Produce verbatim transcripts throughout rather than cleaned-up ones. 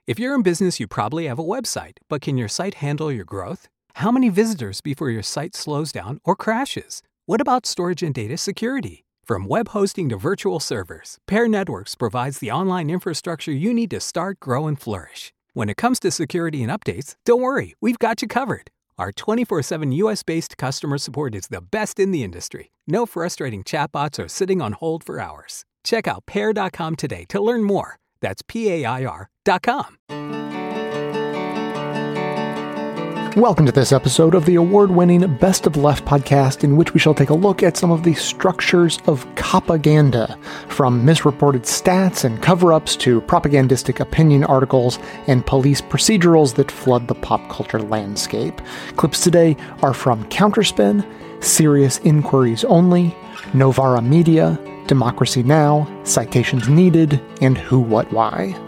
If you're in business, you probably have a website, but can your site handle your growth? How many visitors before your site slows down or crashes? What about storage and data security? From web hosting to virtual servers, Pair Networks provides the online infrastructure you need to start, grow, and flourish. When it comes to security and updates, don't worry, we've got you covered. Our twenty-four seven U S-based customer support is the best in the industry. No frustrating chatbots or sitting on hold for hours. Check out pair dot com today to learn more. That's P A I R dot com. Welcome to this episode of the award-winning Best of Left podcast, in which we shall take a look at some of the structures of propaganda, from misreported stats and cover-ups to propagandistic opinion articles and police procedurals that flood the pop culture landscape. Clips today are from Counterspin, Serious Inquiries Only, Novara Media, Democracy Now!, Citations Needed, and Who, What, Why.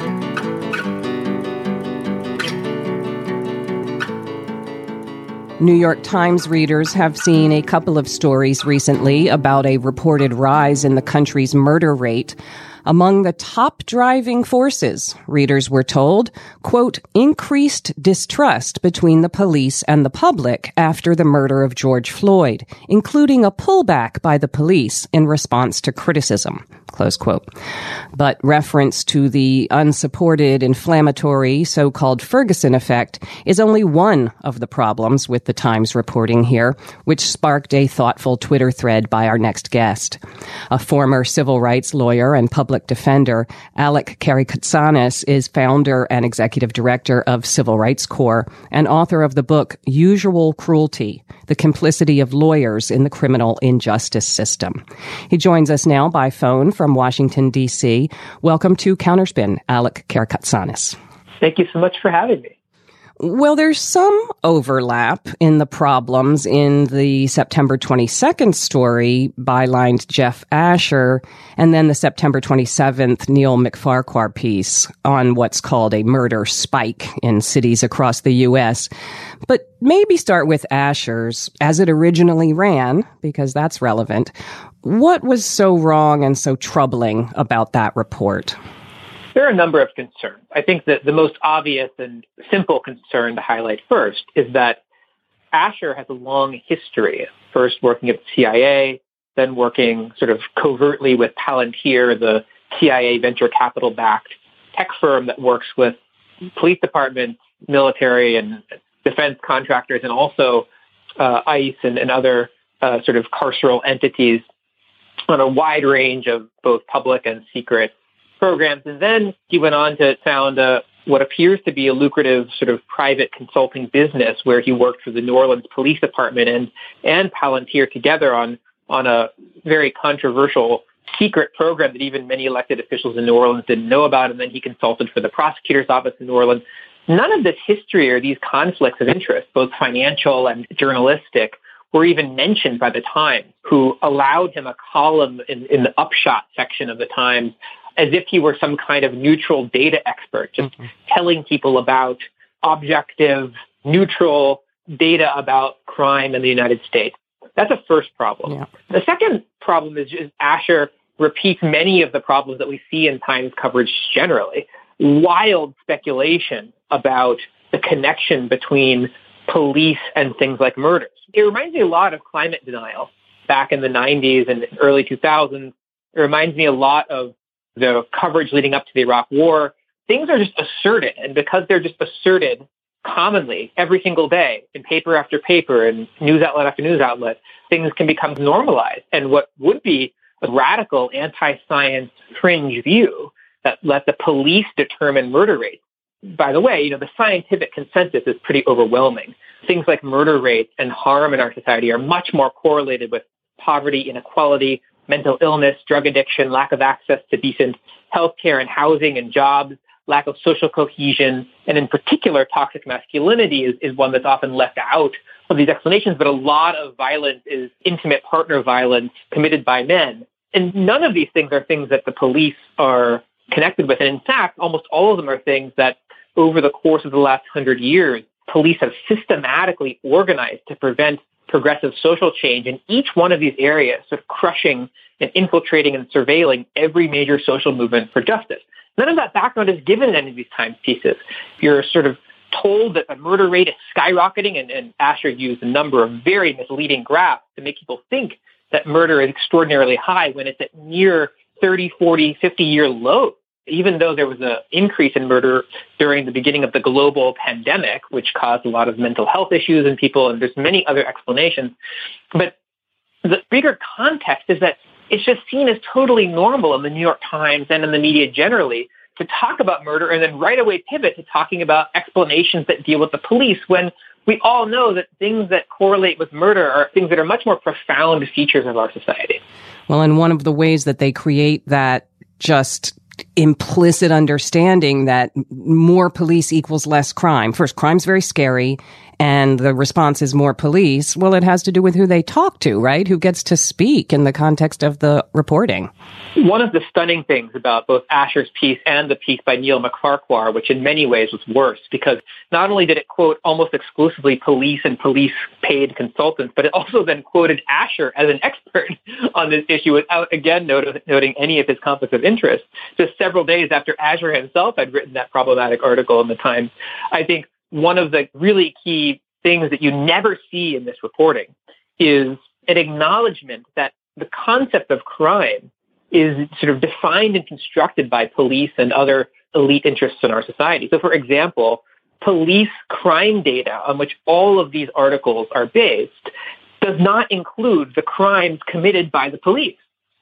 New York Times readers have seen a couple of stories recently about a reported rise in the country's murder rate. Among the top driving forces, readers were told, quote, increased distrust between the police and the public after the murder of George Floyd, including a pullback by the police in response to criticism, close quote. But reference to the unsupported, inflammatory, so-called Ferguson effect is only one of the problems with the Times reporting here, which sparked a thoughtful Twitter thread by our next guest. A former civil rights lawyer and public defender, Alec Karakatsanis, is founder and executive director of Civil Rights Corps and author of the book Usual Cruelty: The Complicity of Lawyers in the Criminal Injustice System. He joins us now by phone from Washington, D C. Welcome to Counterspin, Alec Karakatsanis. Thank you so much for having me. Well, there's some overlap in the problems in the September twenty-second story bylined Jeff Asher, and then the September twenty-seventh Neil McFarquhar piece on what's called a murder spike in cities across the U S. But maybe start with Asher's, as it originally ran, because that's relevant. What was so wrong and so troubling about that report? There are a number of concerns. I think that the most obvious and simple concern to highlight first is that Asher has a long history, first working at the C I A, then working sort of covertly with Palantir, the C I A venture capital-backed tech firm that works with police departments, military, and defense contractors, and also uh, ICE and, and other uh, sort of carceral entities on a wide range of both public and secret programs. And then he went on to found a, what appears to be a lucrative sort of private consulting business where he worked for the New Orleans Police Department and, and Palantir together on, on a very controversial secret program that even many elected officials in New Orleans didn't know about. And then he consulted for the prosecutor's office in New Orleans. None of this history or these conflicts of interest, both financial and journalistic, were even mentioned by the Times, who allowed him a column in, in the upshot section of the Times as if he were some kind of neutral data expert, just mm-hmm. telling people about objective, neutral data about crime in the United States. That's a first problem. Yeah. The second problem is just Asher repeats many of the problems that we see in Times coverage generally. Wild speculation about the connection between police and things like murders. It reminds me a lot of climate denial back in the nineties and early two thousands. It reminds me a lot of the coverage leading up to the Iraq War. Things are just asserted, and because they're just asserted commonly every single day in paper after paper and news outlet after news outlet, things can become normalized. And what would be a radical anti-science fringe view that let the police determine murder rates. By the way, you know, the scientific consensus is pretty overwhelming. Things like murder rates and harm in our society are much more correlated with poverty, inequality, mental illness, drug addiction, lack of access to decent healthcare and housing and jobs, lack of social cohesion, and in particular, toxic masculinity is, is one that's often left out of these explanations. But a lot of violence is intimate partner violence committed by men. And none of these things are things that the police are connected with. And in fact, almost all of them are things that over the course of the last hundred years, police have systematically organized to prevent progressive social change in each one of these areas, sort of crushing and infiltrating and surveilling every major social movement for justice. None of that background is given in any of these Times pieces. You're sort of told that the murder rate is skyrocketing, and, and Asher used a number of very misleading graphs to make people think that murder is extraordinarily high when it's at near thirty, forty, fifty-year lows. Even though there was an increase in murder during the beginning of the global pandemic, which caused a lot of mental health issues in people, and there's many other explanations. But the bigger context is that it's just seen as totally normal in the New York Times and in the media generally to talk about murder and then right away pivot to talking about explanations that deal with the police, when we all know that things that correlate with murder are things that are much more profound features of our society. Well, and one of the ways that they create that just implicit understanding that more police equals less crime. First, crime's very scary, and the response is more police. Well, it has to do with who they talk to, right? Who gets to speak in the context of the reporting. One of the stunning things about both Asher's piece and the piece by Neil McFarquhar, which in many ways was worse, because not only did it quote almost exclusively police and police-paid consultants, but it also then quoted Asher as an expert on this issue without, again, not- noting any of his conflicts of interest, just several days after Asher himself had written that problematic article in the Times. I think one of the really key things that you never see in this reporting is an acknowledgement that the concept of crime is sort of defined and constructed by police and other elite interests in our society. So, for example, police crime data on which all of these articles are based does not include the crimes committed by the police.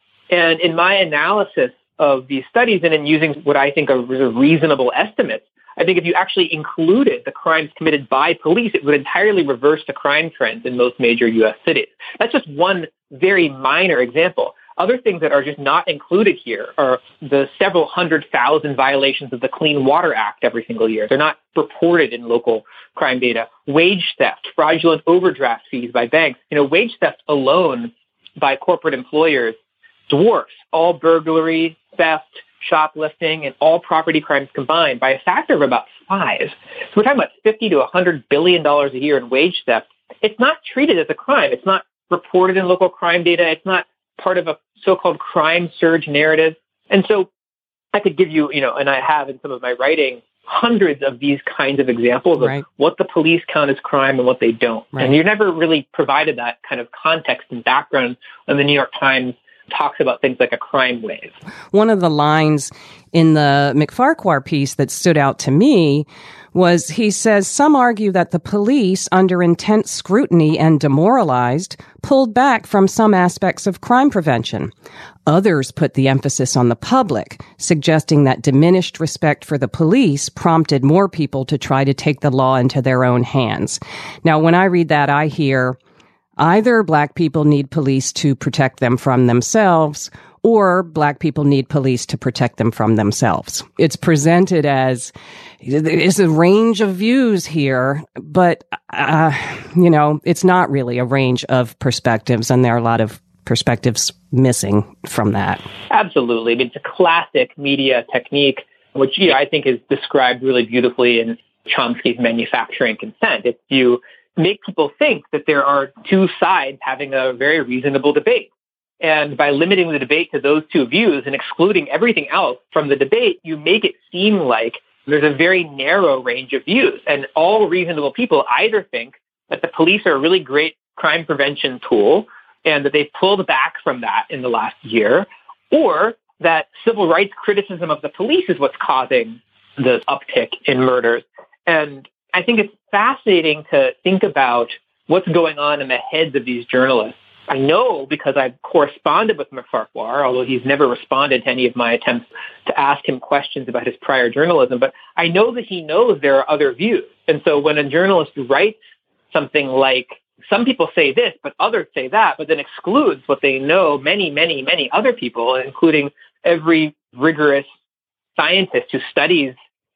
And in my analysis of these studies and in using what I think are reasonable estimates, I think if you actually included the crimes committed by police, it would entirely reverse the crime trends in most major U S cities. That's just one very minor example. Other things that are just not included here are the several hundred thousand violations of the Clean Water Act every single year. They're not reported in local crime data. Wage theft, fraudulent overdraft fees by banks. You know, wage theft alone by corporate employers dwarfs all burglary, theft, shoplifting, and all property crimes combined by a factor of about five. So we're talking about fifty to one hundred billion dollars a year in wage theft. It's not treated as a crime. It's not reported in local crime data. It's not part of a so-called crime surge narrative. And so I could give you, you know, and I have in some of my writing, hundreds of these kinds of examples of right. what the police count as crime and what they don't. Right. And you're never really provided that kind of context and background when the New York Times talks about things like a crime wave. One of the lines in the McFarquhar piece that stood out to me was he says, some argue that the police, under intense scrutiny and demoralized, pulled back from some aspects of crime prevention. Others put the emphasis on the public, suggesting that diminished respect for the police prompted more people to try to take the law into their own hands. Now, when I read that, I hear either Black people need police to protect them from themselves, or Black people need police to protect them from themselves. It's presented as it's a range of views here, but, uh, you know, it's not really a range of perspectives, and there are a lot of perspectives missing from that. Absolutely. I mean, it's a classic media technique, which you know, I think is described really beautifully in Chomsky's Manufacturing Consent. If you make people think that there are two sides having a very reasonable debate. And by limiting the debate to those two views and excluding everything else from the debate, you make it seem like there's a very narrow range of views. And all reasonable people either think that the police are a really great crime prevention tool and that they've pulled back from that in the last year, or that civil rights criticism of the police is what's causing the uptick in murders. And I think it's fascinating to think about what's going on in the heads of these journalists. I know because I've corresponded with McFarquhar, although he's never responded to any of my attempts to ask him questions about his prior journalism, but I know that he knows there are other views. And so when a journalist writes something like, some people say this, but others say that, but then excludes what they know many, many, many other people, including every rigorous scientist who studies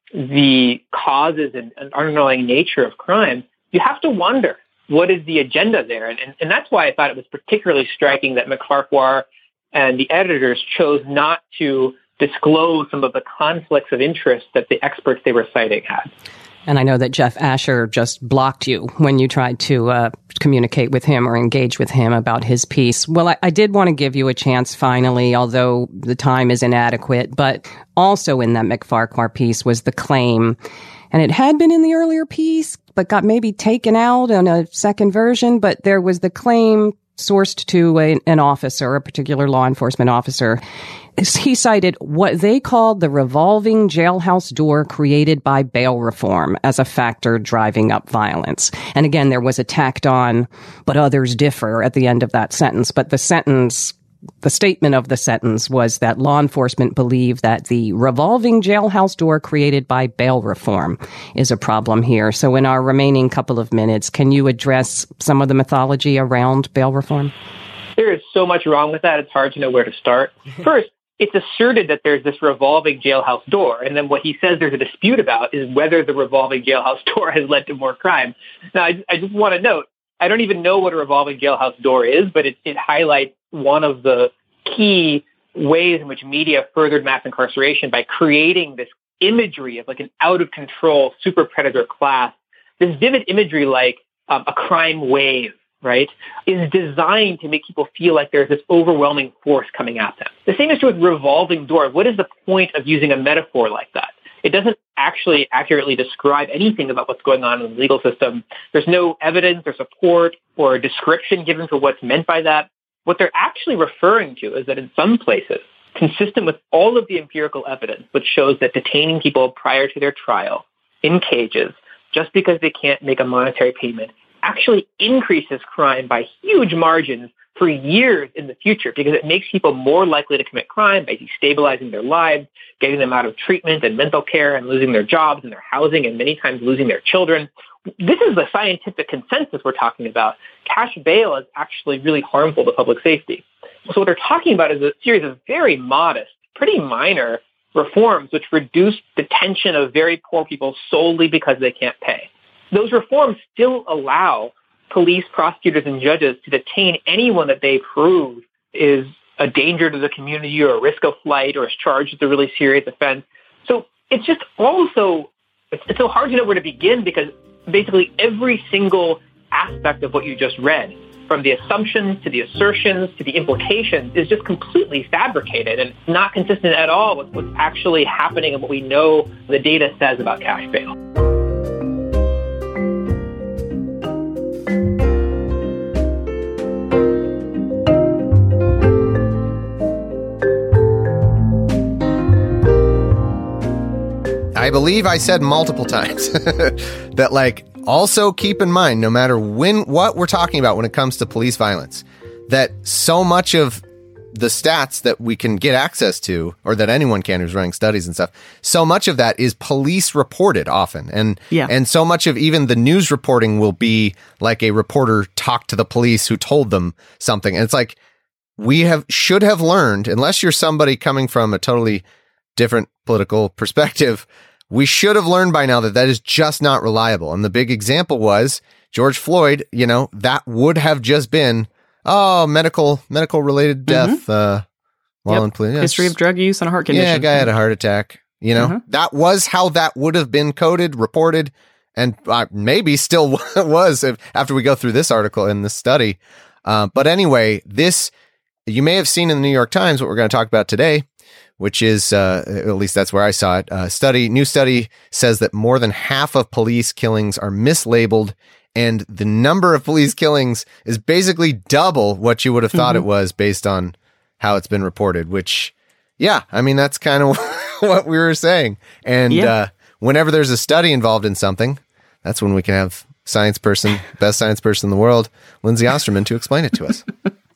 the causes and, and underlying nature of crime, you have to wonder, what is the agenda there? And, and, and that's why I thought it was particularly striking that McFarquhar and the editors chose not to disclose some of the conflicts of interest that the experts they were citing had. And I know that Jeff Asher just blocked you when you tried to uh, communicate with him or engage with him about his piece. Well, I, I did want to give you a chance finally, although the time is inadequate. But also in that McFarquhar piece was the claim, and it had been in the earlier piece, but got maybe taken out on a second version. But there was the claim sourced to a, an officer, a particular law enforcement officer. He cited what they called the revolving jailhouse door created by bail reform as a factor driving up violence. And again, there was a tacked on, but others differ at the end of that sentence. But the sentence, the statement of the sentence was that law enforcement believe that the revolving jailhouse door created by bail reform is a problem here. So in our remaining couple of minutes, can you address some of the mythology around bail reform? There is so much wrong with that. It's hard to know where to start. First, it's asserted that there's this revolving jailhouse door. And then what he says there's a dispute about is whether the revolving jailhouse door has led to more crime. Now, I, I just want to note, I don't even know what a revolving jailhouse door is, but it, it highlights one of the key ways in which media furthered mass incarceration by creating this imagery of like an out-of-control super predator class, this vivid imagery like um, a crime wave, right, is designed to make people feel like there's this overwhelming force coming at them. The same is true with revolving door. What is the point of using a metaphor like that? It doesn't actually accurately describe anything about what's going on in the legal system. There's no evidence or support or description given for what's meant by that. What they're actually referring to is that in some places, consistent with all of the empirical evidence, which shows that detaining people prior to their trial in cages, just because they can't make a monetary payment, actually increases crime by huge margins for years in the future because it makes people more likely to commit crime by destabilizing their lives, getting them out of treatment and mental care and losing their jobs and their housing and many times losing their children. This is the scientific consensus we're talking about. Cash bail is actually really harmful to public safety. So what they're talking about is a series of very modest, pretty minor reforms which reduce detention of very poor people solely because they can't pay. Those reforms still allow police, prosecutors, and judges to detain anyone that they prove is a danger to the community or a risk of flight or is charged with a really serious offense. So it's just also, it's, it's so hard to know where to begin because basically every single aspect of what you just read, from the assumptions to the assertions to the implications, is just completely fabricated and not consistent at all with what's actually happening and what we know the data says about cash bail. I believe I said multiple times that, like, also keep in mind, no matter when, what we're talking about when it comes to police violence, that so much of the stats that we can get access to, or that anyone can who's running studies and stuff, so much of that is police reported often. And, yeah. and so much of even the news reporting will be like a reporter talked to the police who told them something. And it's like, we have, should have learned, unless you're somebody coming from a totally different political perspective, we should have learned by now that that is just not reliable. And the big example was George Floyd. You know, that would have just been, oh, medical, medical related death. Mm-hmm. Uh, while yep. in police. History of drug use and a heart condition. Yeah, a guy had a heart attack. You know, mm-hmm. that was how that would have been coded, reported, and uh, maybe still was if, after we go through this article in this study. Uh, but anyway, this, you may have seen in the New York Times what we're going to talk about today, which is, uh, at least that's where I saw it. Uh, study, new study says that more than half of police killings are mislabeled, and the number of police killings is basically double what you would have thought mm-hmm. it was based on how it's been reported, which, yeah, I mean, that's kind of what we were saying. And yeah. uh, whenever there's a study involved in something, that's when we can have science person, best science person in the world, Lindsay Osterman, to explain it to us.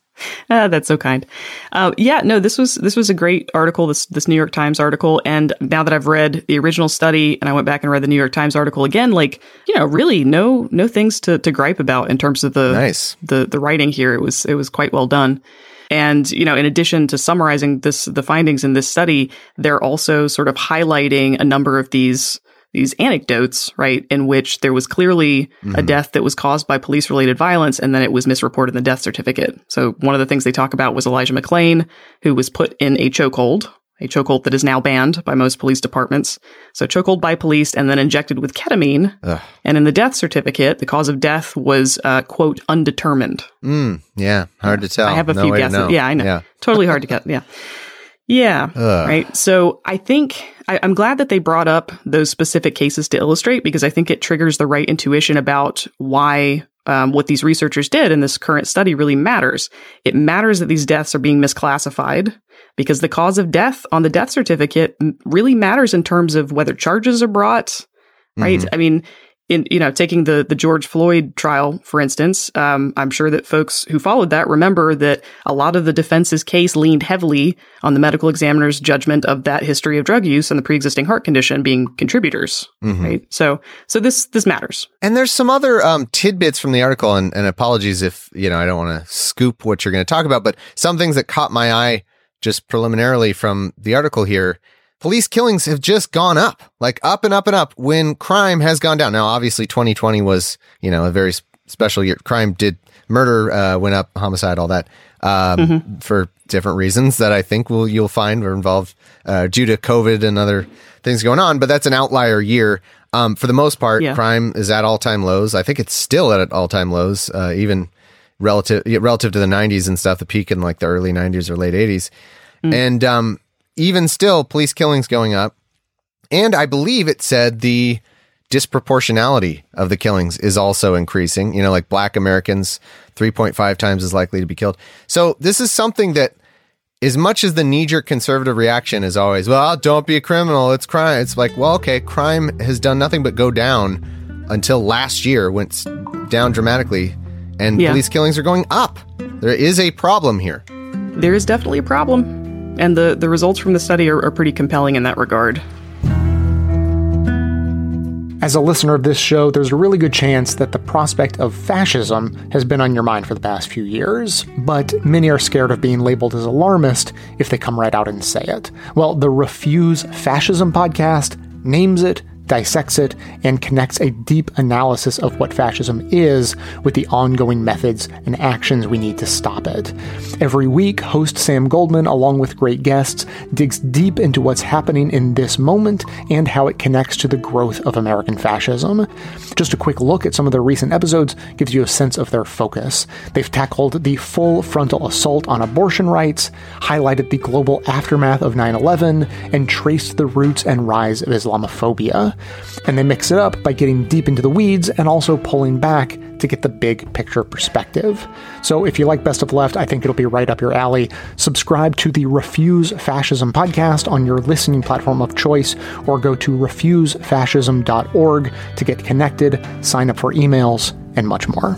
Ah, that's so kind. Uh, yeah, no, this was this was a great article, this this New York Times article. And now that I've read the original study and I went back and read the New York Times article again, like, you know, really no no things to, to gripe about in terms of the nice. the the writing here. It was it was quite well done. And, you know, in addition to summarizing this the findings in this study, they're also sort of highlighting a number of these these anecdotes, right, in which there was clearly mm-hmm. a death that was caused by police-related violence, and then it was misreported in the death certificate. So one of the things they talk about was Elijah McClain, who was put in a chokehold, a chokehold that is now banned by most police departments. So chokehold by police and then injected with ketamine. Ugh. And in the death certificate, the cause of death was, uh, quote, undetermined. Mm, yeah, hard to tell. I have a no few way guesses. To know. Yeah, I know. Yeah. Totally hard to get. Yeah. Yeah. Ugh. Right. So I think I, I'm glad that they brought up those specific cases to illustrate, because I think it triggers the right intuition about why um, what these researchers did in this current study really matters. It matters that these deaths are being misclassified, because the cause of death on the death certificate really matters in terms of whether charges are brought. Right. Mm-hmm. I mean, in, you know, taking the, the George Floyd trial, for instance, um, I'm sure that folks who followed that remember that a lot of the defense's case leaned heavily on the medical examiner's judgment of that history of drug use and the pre-existing heart condition being contributors. Mm-hmm. Right. So, so this, this matters. And there's some other um, tidbits from the article, and, and apologies if, you know, I don't want to scoop what you're going to talk about, but some things that caught my eye just preliminarily from the article here. Police killings have just gone up, like up and up and up when crime has gone down. Now, obviously, twenty twenty was, you know, a very special year. Crime did, murder uh, went up, homicide, all that, um, mm-hmm. for different reasons that I think will you'll find were involved uh, due to COVID and other things going on. But that's an outlier year. Um, for the most part, yeah. Crime is at all-time lows. I think it's still at all-time lows, uh, even relative relative to the nineties and stuff, the peak in like the early nineties or late eighties. Mm. And um even still, police killings going up. And I believe it said the disproportionality of the killings is also increasing. You know, like Black Americans, three point five times as likely to be killed. So this is something that, as much as the knee-jerk conservative reaction is always, well, don't be a criminal, it's crime. It's like, well, okay, crime has done nothing but go down until last year, went down dramatically. And yeah. police killings are going up. There is a problem here. There is definitely a problem. And the, the results from the study are, are pretty compelling in that regard. As a listener of this show, there's a really good chance that the prospect of fascism has been on your mind for the past few years, but many are scared of being labeled as alarmist if they come right out and say it. Well, the Refuse Fascism podcast names it, dissects it, and connects a deep analysis of what fascism is with the ongoing methods and actions we need to stop it. Every week, host Sam Goldman, along with great guests, digs deep into what's happening in this moment and how it connects to the growth of American fascism. Just a quick look at some of their recent episodes gives you a sense of their focus. They've tackled the full frontal assault on abortion rights, highlighted the global aftermath of nine eleven, and traced the roots and rise of Islamophobia. And they mix it up by getting deep into the weeds and also pulling back to get the big picture perspective. So if you like Best of Left, I think it'll be right up your alley. Subscribe to the Refuse Fascism podcast on your listening platform of choice, or go to refuse fascism dot org to get connected, sign up for emails, and much more.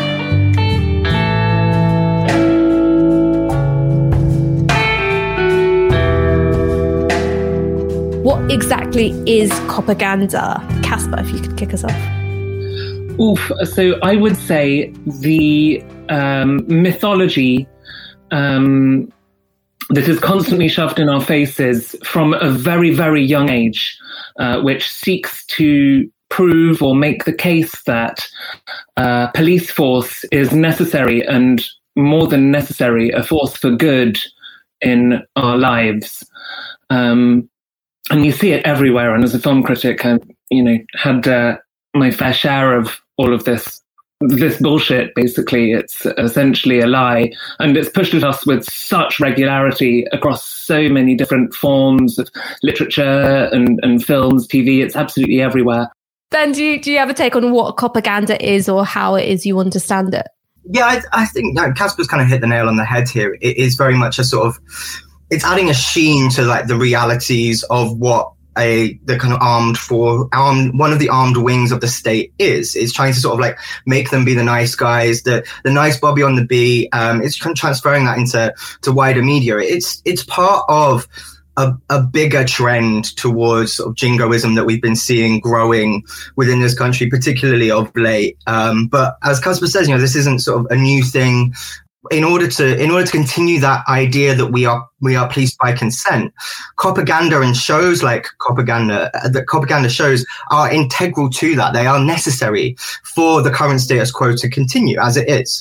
What exactly is propaganda? Casper, if you could kick us off. Oof. So I would say the um, mythology um, that is constantly shoved in our faces from a very, very young age, uh, which seeks to prove or make the case that uh, police force is necessary, and more than necessary, a force for good in our lives. Um, And you see it everywhere. And as a film critic, I've, you know, had uh, my fair share of all of this, this bullshit. Basically, it's essentially a lie, and it's pushed at us with such regularity across so many different forms of literature and, and films, T V. It's absolutely everywhere. Ben, do you, do you have a take on what propaganda is, or how it is you understand it? Yeah, I, I think no, Casper's kind of hit the nail on the head here. It is very much a sort of, it's adding a sheen to like the realities of what a the kind of armed for armed one of the armed wings of the state is. It's trying to sort of like make them be the nice guys, the the nice Bobby on the bee. Um, it's transferring that into to wider media. It's it's part of a, a bigger trend towards sort of jingoism that we've been seeing growing within this country, particularly of late. Um, but as Casper says, you know, this isn't sort of a new thing. In order to, in order to continue that idea that we are, we are policed by consent, propaganda and shows like propaganda, that propaganda shows are integral to that. They are necessary for the current status quo to continue as it is.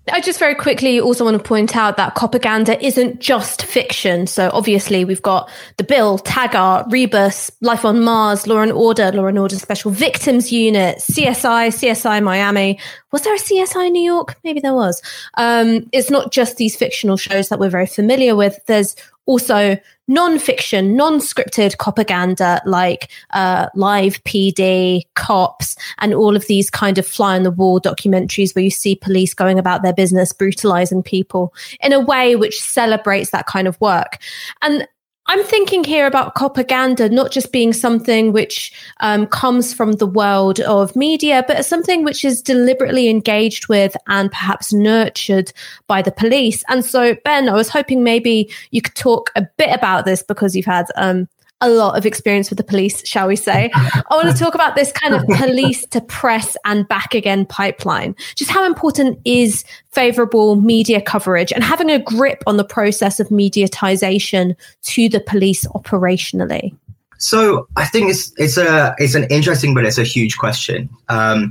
I just very quickly also want to point out that Copaganda isn't just fiction. So obviously we've got The Bill, Taggart, Rebus, Life on Mars, Law and Order, Law and Order Special Victims Unit, C S I, C S I Miami. Was there a C S I New York? Maybe there was. Um, it's not just these fictional shows that we're very familiar with. There's also non-fiction, non-scripted Copaganda like uh, Live P D, Cops, and all of these kind of fly-on-the-wall documentaries where you see police going about their business, brutalizing people in a way which celebrates that kind of work. And I'm thinking here about Copaganda not just being something which um, comes from the world of media, but something which is deliberately engaged with and perhaps nurtured by the police. And so, Ben, I was hoping maybe you could talk a bit about this because you've had um, a lot of experience with the police, shall we say. I want to talk about this kind of police to press and back again pipeline. Just how important is favorable media coverage and having a grip on the process of mediatization to the police operationally? So I think it's it's a it's an interesting, but it's a huge question. Um,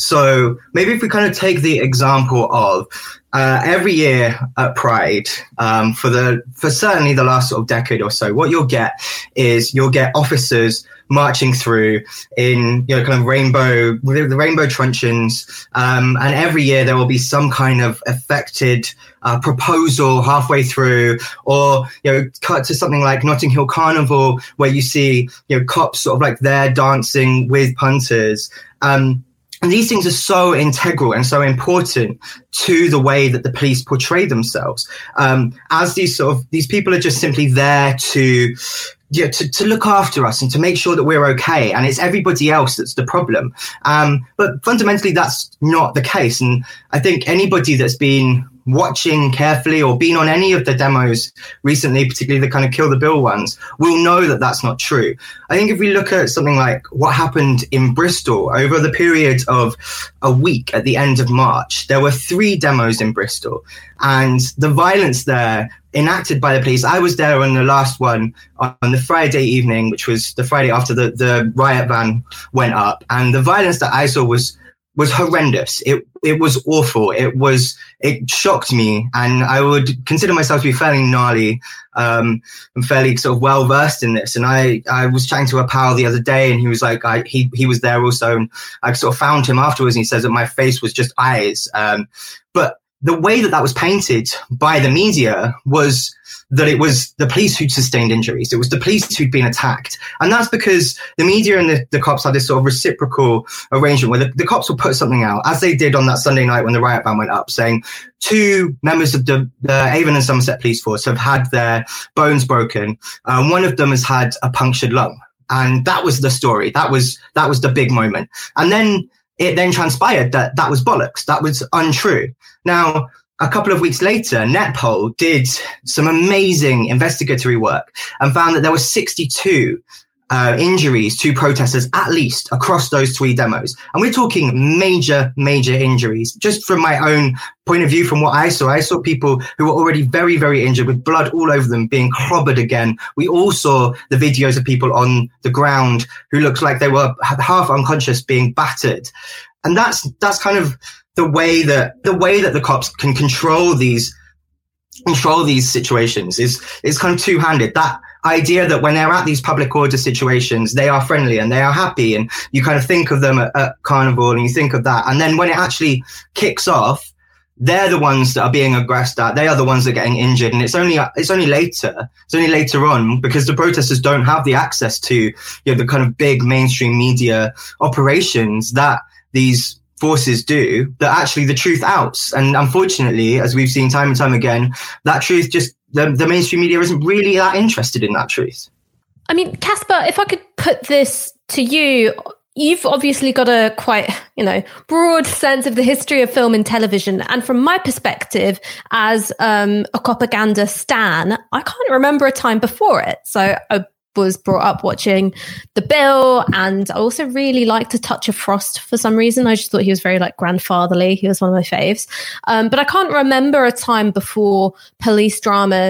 so maybe if we kind of take the example of uh, every year at Pride, um, for the for certainly the last sort of decade or so, what you'll get is you'll get officers marching through in, you know, kind of rainbow, the rainbow truncheons. Um, and every year there will be some kind of affected uh, proposal halfway through, or, you know, cut to something like Notting Hill Carnival, where you see, you know, cops sort of like there dancing with punters. Um, And these things are so integral and so important to the way that the police portray themselves. Um, as these sort of, these people are just simply there to, yeah, to, to look after us and to make sure that we're okay. And it's everybody else that's the problem. Um, but fundamentally, that's not the case. And I think anybody that's been watching carefully or been on any of the demos recently, particularly the kind of Kill the Bill ones, will know that that's not true. I think if we look at something like what happened in Bristol over the period of a week at the end of March, there were three demos in Bristol, and the violence there enacted by the police. I was there on the last one on the Friday evening, which was the Friday after the, the riot van went up. And the violence that I saw was was horrendous. It it was awful. It was it shocked me, and I would consider myself to be fairly gnarly um, and fairly sort of well versed in this. And I, I was chatting to a pal the other day, and he was like, I, he he was there also, and I sort of found him afterwards, and he says that my face was just eyes. Um, but the way that that was painted by the media was that it was the police who'd sustained injuries. It was the police who'd been attacked. And that's because the media and the, the cops had this sort of reciprocal arrangement where the, the cops will put something out, as they did on that Sunday night when the riot van went up, saying two members of the, the Avon and Somerset Police Force have had their bones broken. Um, one of them has had a punctured lung. And that was the story. That was, that was the big moment. And then it then transpired that that was bollocks. That was untrue. Now, a couple of weeks later, Netpol did some amazing investigatory work and found that there were sixty-two uh, injuries to protesters, at least, across those three demos. And we're talking major, major injuries. Just from my own point of view, from what I saw, I saw people who were already very, very injured with blood all over them being clobbered again. We all saw the videos of people on the ground who looked like they were half unconscious being battered. And that's that's kind of the way that the way that the cops can control these control these situations is is kind of two-handed. That idea that when they're at these public order situations, they are friendly and they are happy, and you kind of think of them at, at Carnival and you think of that, and then when it actually kicks off, they're the ones that are being aggressed at. They are the ones that are getting injured, and it's only it's only later. It's only later on, because the protesters don't have the access to, you know, the kind of big mainstream media operations that these forces do, that actually the truth outs. And unfortunately, as we've seen time and time again, that truth just, the, the mainstream media isn't really that interested in that truth. I mean, Caspar, if I could put this to you, you've obviously got a quite, you know, broad sense of the history of film and television. And from my perspective, as um, a Copaganda stan, I can't remember a time before it. So I was brought up watching The Bill, and I also really liked A Touch of Frost for some reason. I just thought he was very like grandfatherly. He was one of my faves. Um, but I can't remember a time before police dramas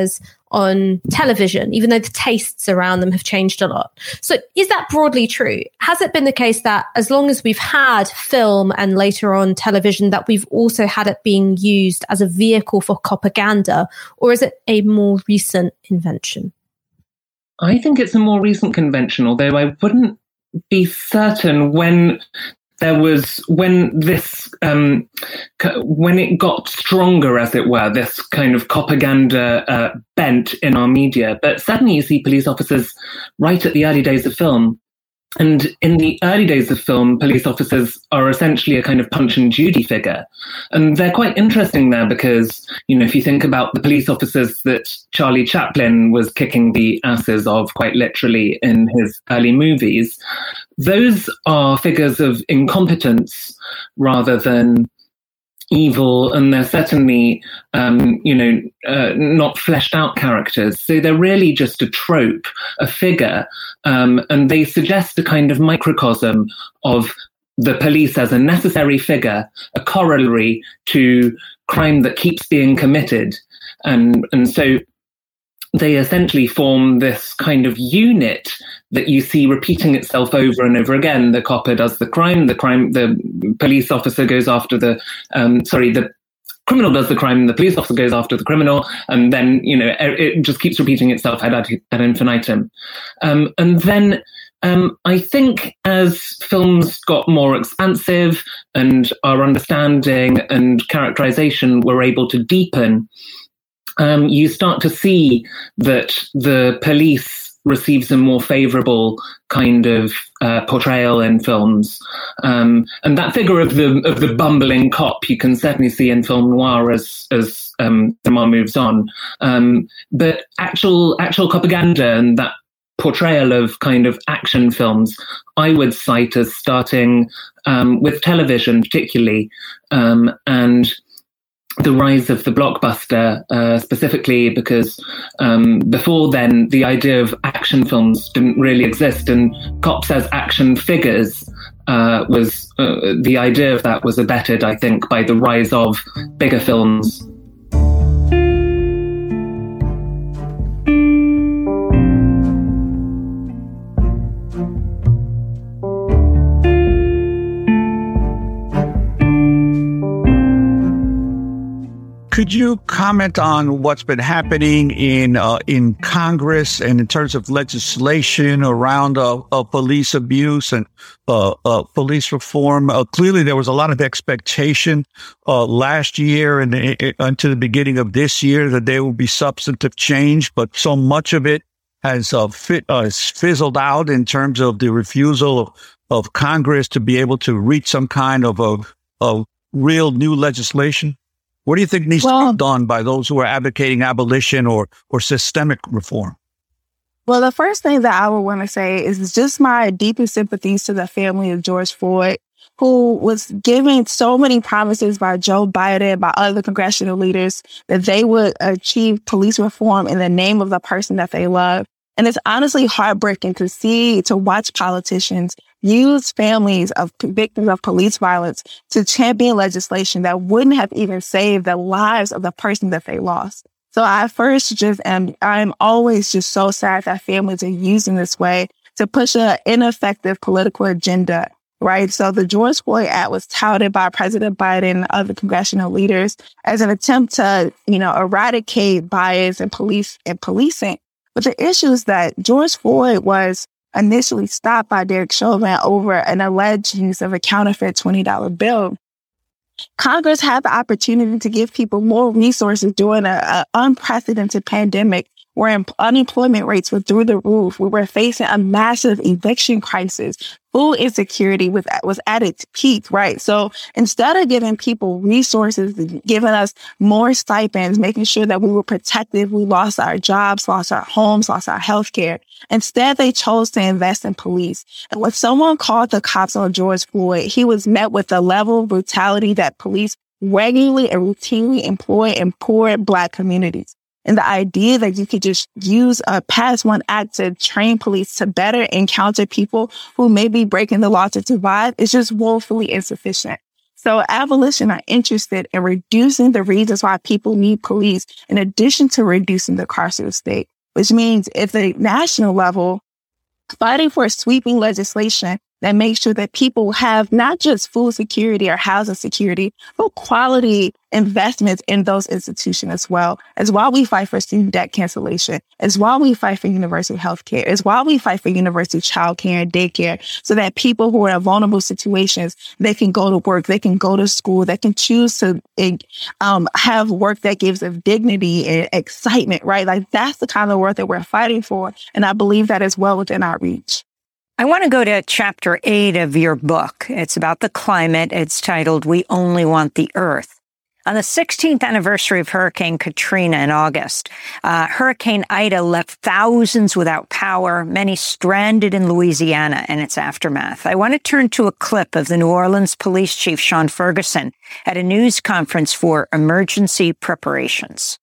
on television, even though the tastes around them have changed a lot. So is that broadly true? Has it been the case that as long as we've had film and later on television, that we've also had it being used as a vehicle for propaganda, or is it a more recent invention? I think it's a more recent convention, although I wouldn't be certain when there was, when this, um, when it got stronger, as it were, this kind of propaganda uh, bent in our media. But certainly you see police officers right at the early days of film. And in the early days of film, police officers are essentially a kind of Punch and Judy figure. And they're quite interesting there because, you know, if you think about the police officers that Charlie Chaplin was kicking the asses of quite literally in his early movies, those are figures of incompetence rather than evil, and they're certainly, um, you know, uh, not fleshed out characters. So they're really just a trope, a figure, um, and they suggest a kind of microcosm of the police as a necessary figure, a corollary to crime that keeps being committed. And, and so they essentially form this kind of unit that you see repeating itself over and over again. The copper does the crime, the crime, the police officer goes after the, um, sorry, the criminal does the crime, the police officer goes after the criminal, and then, you know, it just keeps repeating itself ad, ad infinitum. Um, and then um, I think as films got more expansive and our understanding and characterization were able to deepen, Um, you start to see that the police receives a more favorable kind of uh, portrayal in films. Um, and that figure of the of the bumbling cop you can certainly see in film noir as as um, cinema moves on. Um, but actual actual propaganda and that portrayal of kind of action films, I would cite as starting um, with television particularly, um, and the rise of the blockbuster, uh, specifically because um, before then, the idea of action films didn't really exist, and cops as action figures uh, was uh, the idea of that was abetted, I think, by the rise of bigger films. Could you comment on what's been happening in uh, in Congress and in terms of legislation around uh, uh, police abuse and uh, uh, police reform? Uh, clearly, there was a lot of expectation uh, last year and uh, until the beginning of this year that there will be substantive change, but so much of it has uh, fit, uh, fizzled out in terms of the refusal of, of Congress to be able to reach some kind of a, a real new legislation. What do you think needs well, to be done by those who are advocating abolition or, or systemic reform? Well, the first thing that I would want to say is just my deepest sympathies to the family of George Floyd, who was given so many promises by Joe Biden, by other congressional leaders, that they would achieve police reform in the name of the person that they love. And it's honestly heartbreaking to see, to watch politicians use families of victims of police violence to champion legislation that wouldn't have even saved the lives of the person that they lost. So I first just am, I'm always just so sad that families are using this way to push an ineffective political agenda, right? So the George Floyd Act was touted by President Biden and other congressional leaders as an attempt to, you know, eradicate bias in police and policing. But the issue is that George Floyd was initially stopped by Derek Chauvin over an alleged use of a counterfeit twenty dollar bill. Congress had the opportunity to give people more resources during an unprecedented pandemic where em- unemployment rates were through the roof. We were facing a massive eviction crisis. Food insecurity was, was at its peak, right? So instead of giving people resources, giving us more stipends, making sure that we were protected, we lost our jobs, lost our homes, lost our health care. Instead, they chose to invest in police. And when someone called the cops on George Floyd, he was met with the level of brutality that police regularly and routinely employ in poor Black communities. And the idea that you could just use a pass one act to train police to better encounter people who may be breaking the law to survive is just woefully insufficient. So abolition are interested in reducing the reasons why people need police in addition to reducing the carceral state, which means at the national level, fighting for sweeping legislation that makes sure that people have not just food security or housing security, but quality investments in those institutions as well. As why we fight for student debt cancellation. As why we fight for universal health care. As why we fight for universal child care and daycare, so that people who are in vulnerable situations, they can go to work, they can go to school, they can choose to um, have work that gives them dignity and excitement, right? Like that's the kind of work that we're fighting for. And I believe that is well within our reach. I want to go to chapter eight of your book. It's about the climate. It's titled, We Only Want the Earth. On the sixteenth anniversary of Hurricane Katrina in August, uh, Hurricane Ida left thousands without power, many stranded in Louisiana and its aftermath. I want to turn to a clip of the New Orleans Police Chief Sean Ferguson at a news conference for emergency preparations.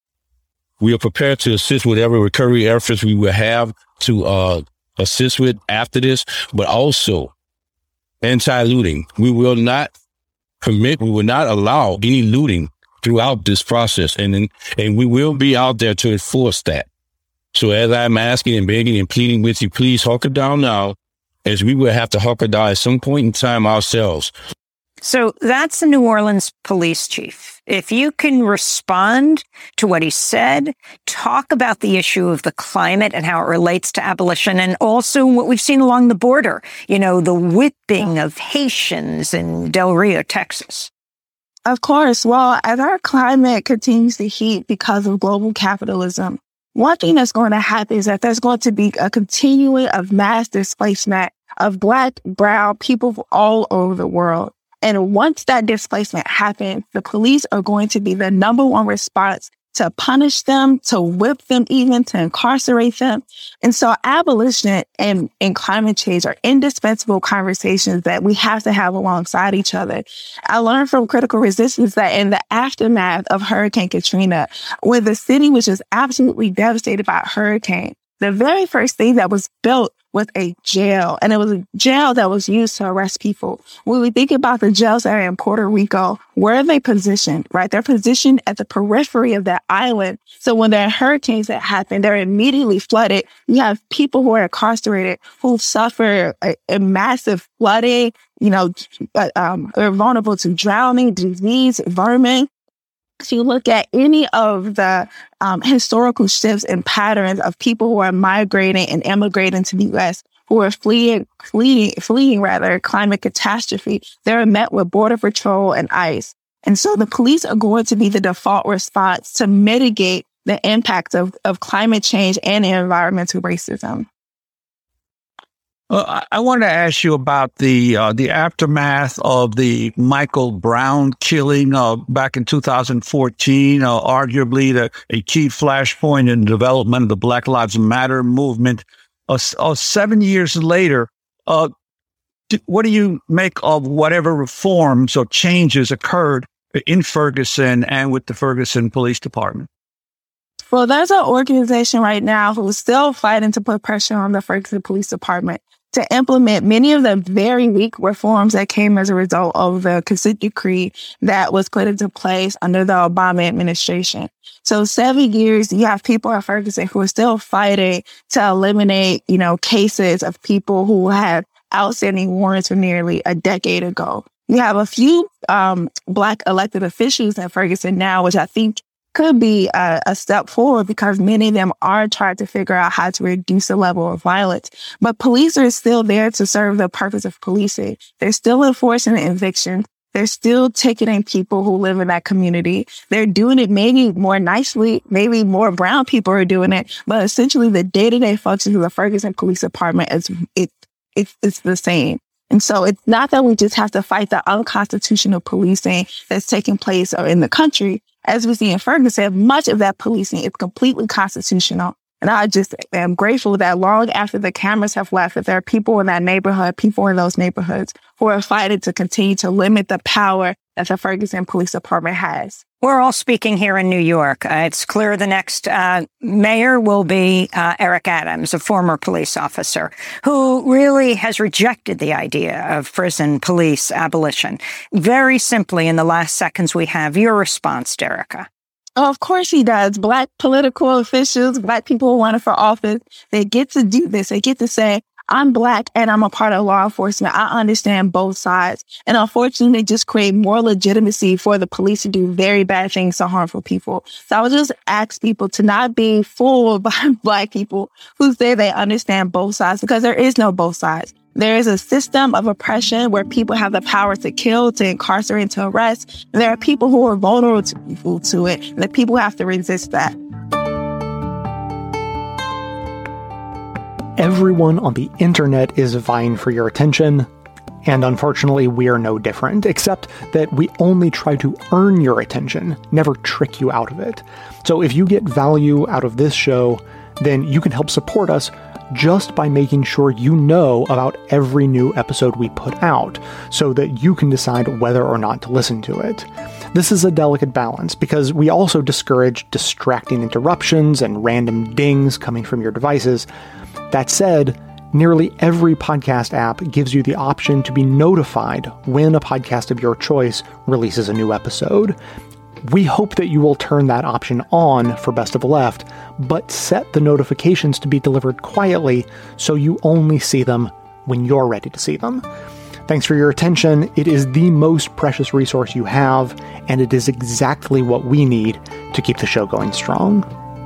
We are prepared to assist whatever recovery efforts we will have to uh assist with after this, but also anti-looting. We will not permit, we will not allow any looting throughout this process. And, and we will be out there to enforce that. So as I'm asking and begging and pleading with you, please hunker down now, as we will have to hunker down at some point in time ourselves. So that's the New Orleans police chief. If you can respond to what he said, talk about the issue of the climate and how it relates to abolition, and also what we've seen along the border, you know, the whipping of Haitians in Del Rio, Texas. Of course. Well, as our climate continues to heat because of global capitalism, one thing that's going to happen is that there's going to be a continuing of mass displacement of Black, brown people all over the world. And once that displacement happens, the police are going to be the number one response to punish them, to whip them, even to incarcerate them. And so abolition and, and climate change are indispensable conversations that we have to have alongside each other. I learned from Critical Resistance that in the aftermath of Hurricane Katrina, when the city was just absolutely devastated by a hurricane, the very first thing that was built was a jail, and it was a jail that was used to arrest people. When we think about the jails that are in Puerto Rico, where are they positioned, right? They're positioned at the periphery of that island. So when there are hurricanes that happen, they're immediately flooded. You have people who are incarcerated who suffer a, a massive flooding, you know, um, are vulnerable to drowning, disease, vermin. If you look at any of the um, historical shifts and patterns of people who are migrating and immigrating to the U S, who are fleeing, fleeing, fleeing rather, climate catastrophe, they're met with Border Patrol and ICE. And so the police are going to be the default response to mitigate the impacts of, of climate change and environmental racism. Uh, I want to ask you about the uh, the aftermath of the Michael Brown killing uh, back in two thousand fourteen, uh, arguably the, a key flashpoint in the development of the Black Lives Matter movement. Uh, uh, seven years later, uh, do, what do you make of whatever reforms or changes occurred in Ferguson and with the Ferguson Police Department? Well, there's an organization right now who's still fighting to put pressure on the Ferguson Police Department to implement many of the very weak reforms that came as a result of the consent decree that was put into place under the Obama administration. So seven years, you have people at Ferguson who are still fighting to eliminate, you know, cases of people who had outstanding warrants from nearly a decade ago. You have a few um, Black elected officials in Ferguson now, which I think could be a, a step forward because many of them are trying to figure out how to reduce the level of violence. But police are still there to serve the purpose of policing. They're still enforcing evictions. They're still ticketing people who live in that community. They're doing it maybe more nicely. Maybe more brown people are doing it. But essentially, the day-to-day functions of the Ferguson Police Department is it, it, it's the same. And so it's not that we just have to fight the unconstitutional policing that's taking place in the country. As we see in Ferguson, much of that policing is completely constitutional. And I just am grateful that long after the cameras have left, that there are people in that neighborhood, people in those neighborhoods who are fighting to continue to limit the power that the Ferguson Police Department has. We're all speaking here in New York. Uh, it's clear the next uh, mayor will be uh, Eric Adams, a former police officer, who really has rejected the idea of prison police abolition. Very simply, in the last seconds we have, your response, Derica. Oh, of course he does. Black political officials, Black people who run for office, they get to do this. They get to say, I'm Black and I'm a part of law enforcement. I understand both sides. And unfortunately, they just create more legitimacy for the police to do very bad things to harmful people. So I would just ask people to not be fooled by Black people who say they understand both sides, because there is no both sides. There is a system of oppression where people have the power to kill, to incarcerate, to arrest. And there are people who are vulnerable to, to it, and the people have to resist that. Everyone on the internet is vying for your attention, and unfortunately we are no different, except that we only try to earn your attention, never trick you out of it. So if you get value out of this show, then you can help support us just by making sure you know about every new episode we put out, so that you can decide whether or not to listen to it. This is a delicate balance, because we also discourage distracting interruptions and random dings coming from your devices. That said, nearly every podcast app gives you the option to be notified when a podcast of your choice releases a new episode. We hope that you will turn that option on for Best of the Left, but set the notifications to be delivered quietly so you only see them when you're ready to see them. Thanks for your attention. It is the most precious resource you have, and it is exactly what we need to keep the show going strong.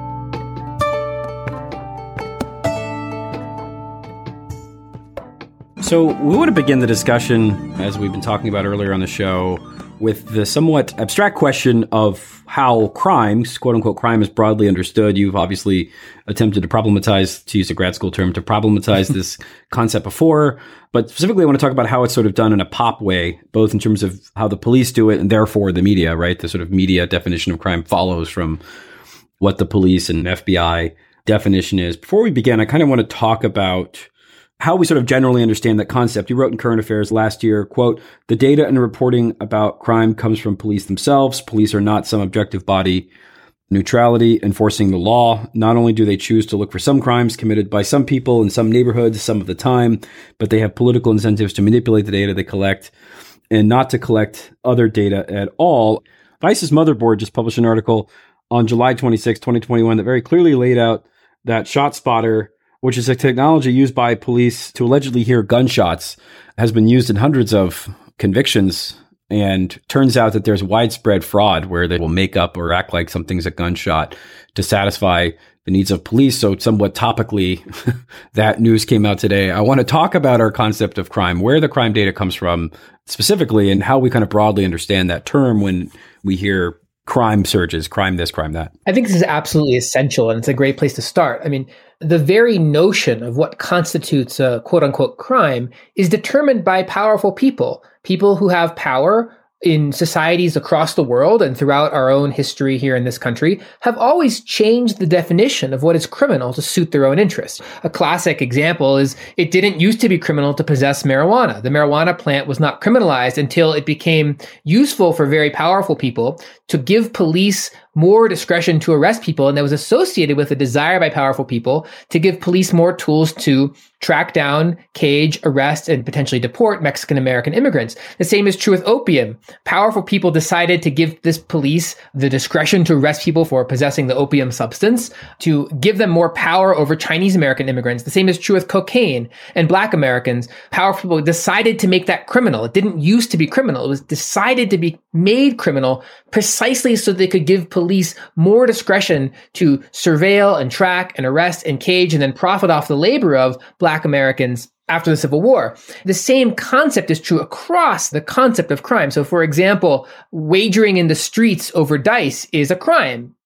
So we want to begin the discussion, as we've been talking about earlier on the show, with the somewhat abstract question of how crime, quote-unquote crime, is broadly understood. You've obviously attempted to problematize, to use a grad school term, to problematize this concept before. But specifically, I want to talk about how it's sort of done in a pop way, both in terms of how the police do it and therefore the media, right? The sort of media definition of crime follows from what the police and F B I definition is. Before we begin, I kind of want to talk about how we sort of generally understand that concept. You wrote in Current Affairs last year, quote, "The data and reporting about crime comes from police themselves. Police are not some objective body. Neutrality enforcing the law. Not only do they choose to look for some crimes committed by some people in some neighborhoods some of the time, but they have political incentives to manipulate the data they collect and not to collect other data at all." Vice's Motherboard just published an article on July twenty-sixth, twenty twenty-one that very clearly laid out that ShotSpotter, which is a technology used by police to allegedly hear gunshots, has been used in hundreds of convictions. And turns out that there's widespread fraud where they will make up or act like something's a gunshot to satisfy the needs of police. So somewhat topically, that news came out today. I want to talk about our concept of crime, where the crime data comes from specifically, and how we kind of broadly understand that term when we hear crime surges, crime this, crime that. I think this is absolutely essential, and it's a great place to start. I mean, the very notion of what constitutes a quote unquote crime is determined by powerful people, people who have power in societies across the world and throughout our own history here in this country have always changed the definition of what is criminal to suit their own interests. A classic example is it didn't used to be criminal to possess marijuana. The marijuana plant was not criminalized until it became useful for very powerful people to give police more discretion to arrest people, and that was associated with a desire by powerful people to give police more tools to track down, cage, arrest, and potentially deport Mexican-American immigrants. The same is true with opium. Powerful people decided to give this police the discretion to arrest people for possessing the opium substance, to give them more power over Chinese-American immigrants. The same is true with cocaine and Black Americans. Powerful people decided to make that criminal. It didn't used to be criminal. It was decided to be made criminal precisely so they could give police more discretion to surveil and track and arrest and cage and then profit off the labor of Black Americans after the Civil War. The same concept is true across the concept of crime. So, for example, wagering in the streets over dice is a crime.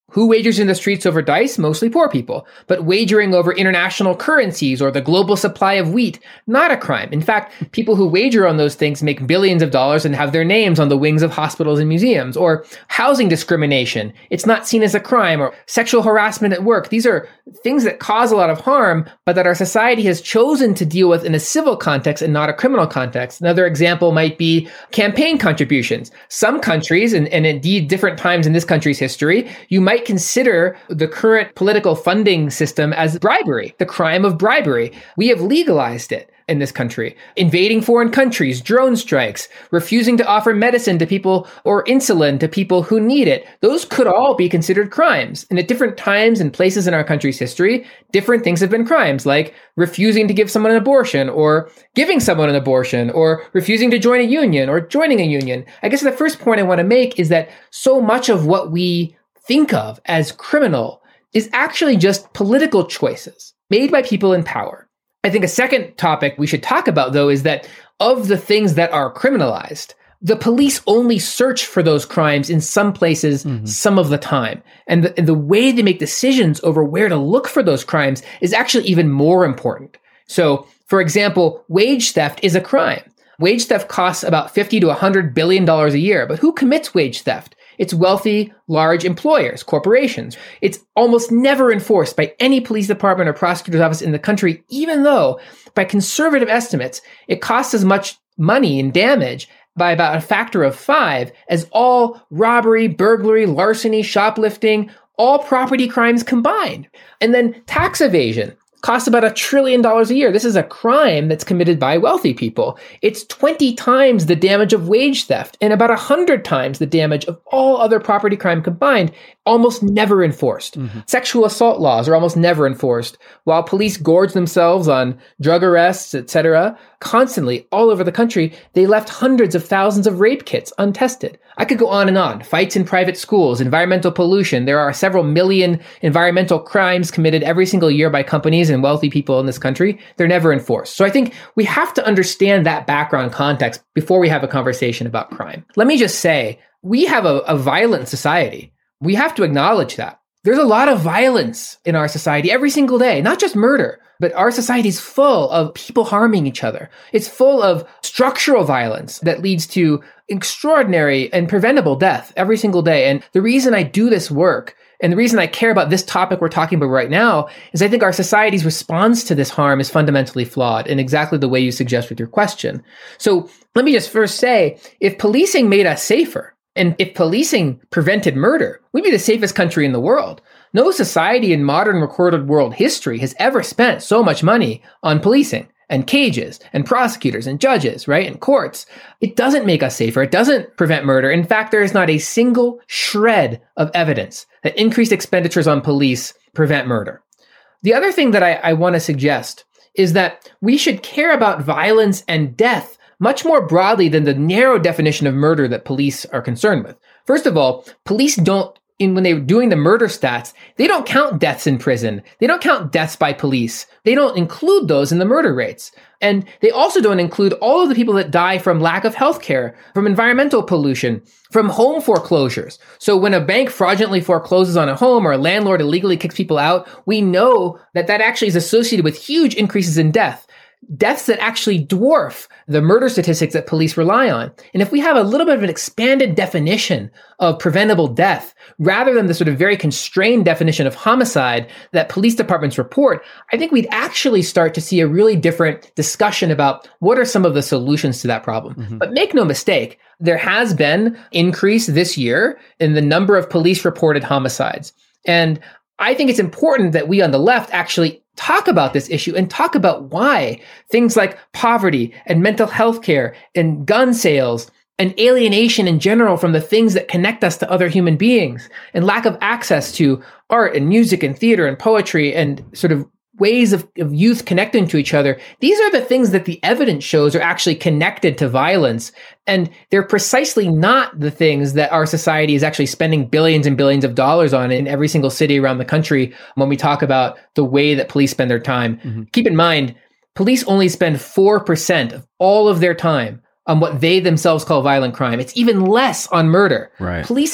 Who wagers in the streets over dice? Mostly poor people. But wagering over international currencies or the global supply of wheat, not a crime. In fact, people who wager on those things make billions of dollars and have their names on the wings of hospitals and museums. Or housing discrimination. It's not seen as a crime. Or sexual harassment at work. These are things that cause a lot of harm, but that our society has chosen to deal with in a civil context and not a criminal context. Another example might be campaign contributions. Some countries, and, and indeed different times in this country's history, you might consider the current political funding system as bribery, the crime of bribery. We have legalized it in this country. Invading foreign countries, drone strikes, refusing to offer medicine to people or insulin to people who need it. Those could all be considered crimes. And at different times and places in our country's history, different things have been crimes, like refusing to give someone an abortion or giving someone an abortion or refusing to join a union or joining a union. I guess the first point I want to make is that so much of what we think of as criminal is actually just political choices made by people in power. I think a second topic we should talk about, though, is that of the things that are criminalized, the police only search for those crimes in some places, mm-hmm. some of the time. And the, and the way they make decisions over where to look for those crimes is actually even more important. So, for example, wage theft is a crime. Wage theft costs about fifty to one hundred billion dollars a year. But who commits wage theft? It's wealthy, large employers, corporations. It's almost never enforced by any police department or prosecutor's office in the country, even though, by conservative estimates, it costs as much money in damage by about a factor of five as all robbery, burglary, larceny, shoplifting, all property crimes combined. And then tax evasion costs about a trillion dollars a year. This is a crime that's committed by wealthy people. It's twenty times the damage of wage theft and about one hundred times the damage of all other property crime combined, almost never enforced. Mm-hmm. Sexual assault laws are almost never enforced, while police gorge themselves on drug arrests, et cetera. Constantly, all over the country, they left hundreds of thousands of rape kits untested. I could go on and on. Fights in private schools, environmental pollution. There are several million environmental crimes committed every single year by companies and wealthy people in this country. They're never enforced. So I think we have to understand that background context before we have a conversation about crime. Let me just say, we have a, a violent society. We have to acknowledge that. There's a lot of violence in our society every single day, not just murder, but our society is full of people harming each other. It's full of structural violence that leads to extraordinary and preventable death every single day. And the reason I do this work and the reason I care about this topic we're talking about right now is I think our society's response to this harm is fundamentally flawed in exactly the way you suggest with your question. So let me just first say, if policing made us safer, and if policing prevented murder, we'd be the safest country in the world. No society in modern recorded world history has ever spent so much money on policing and cages and prosecutors and judges, right? And courts. It doesn't make us safer. It doesn't prevent murder. In fact, there is not a single shred of evidence that increased expenditures on police prevent murder. The other thing that I, I want to suggest is that we should care about violence and death much more broadly than the narrow definition of murder that police are concerned with. First of all, police don't, in when they're doing the murder stats, they don't count deaths in prison. They don't count deaths by police. They don't include those in the murder rates. And they also don't include all of the people that die from lack of health care, from environmental pollution, from home foreclosures. So when a bank fraudulently forecloses on a home or a landlord illegally kicks people out, we know that that actually is associated with huge increases in death. Deaths that actually dwarf the murder statistics that police rely on. And if we have a little bit of an expanded definition of preventable death, rather than the sort of very constrained definition of homicide that police departments report, I think we'd actually start to see a really different discussion about what are some of the solutions to that problem. Mm-hmm. But make no mistake, there has been increase this year in the number of police reported homicides. And I think it's important that we on the left actually talk about this issue and talk about why things like poverty and mental health care and gun sales and alienation in general from the things that connect us to other human beings and lack of access to art and music and theater and poetry and sort of ways of, of youth connecting to each other. These are the things that the evidence shows are actually connected to violence. And they're precisely not the things that our society is actually spending billions and billions of dollars on in every single city around the country when we talk about the way that police spend their time. Mm-hmm. Keep in mind, police only spend four percent of all of their time on what they themselves call violent crime. It's even less on murder. Right. Police have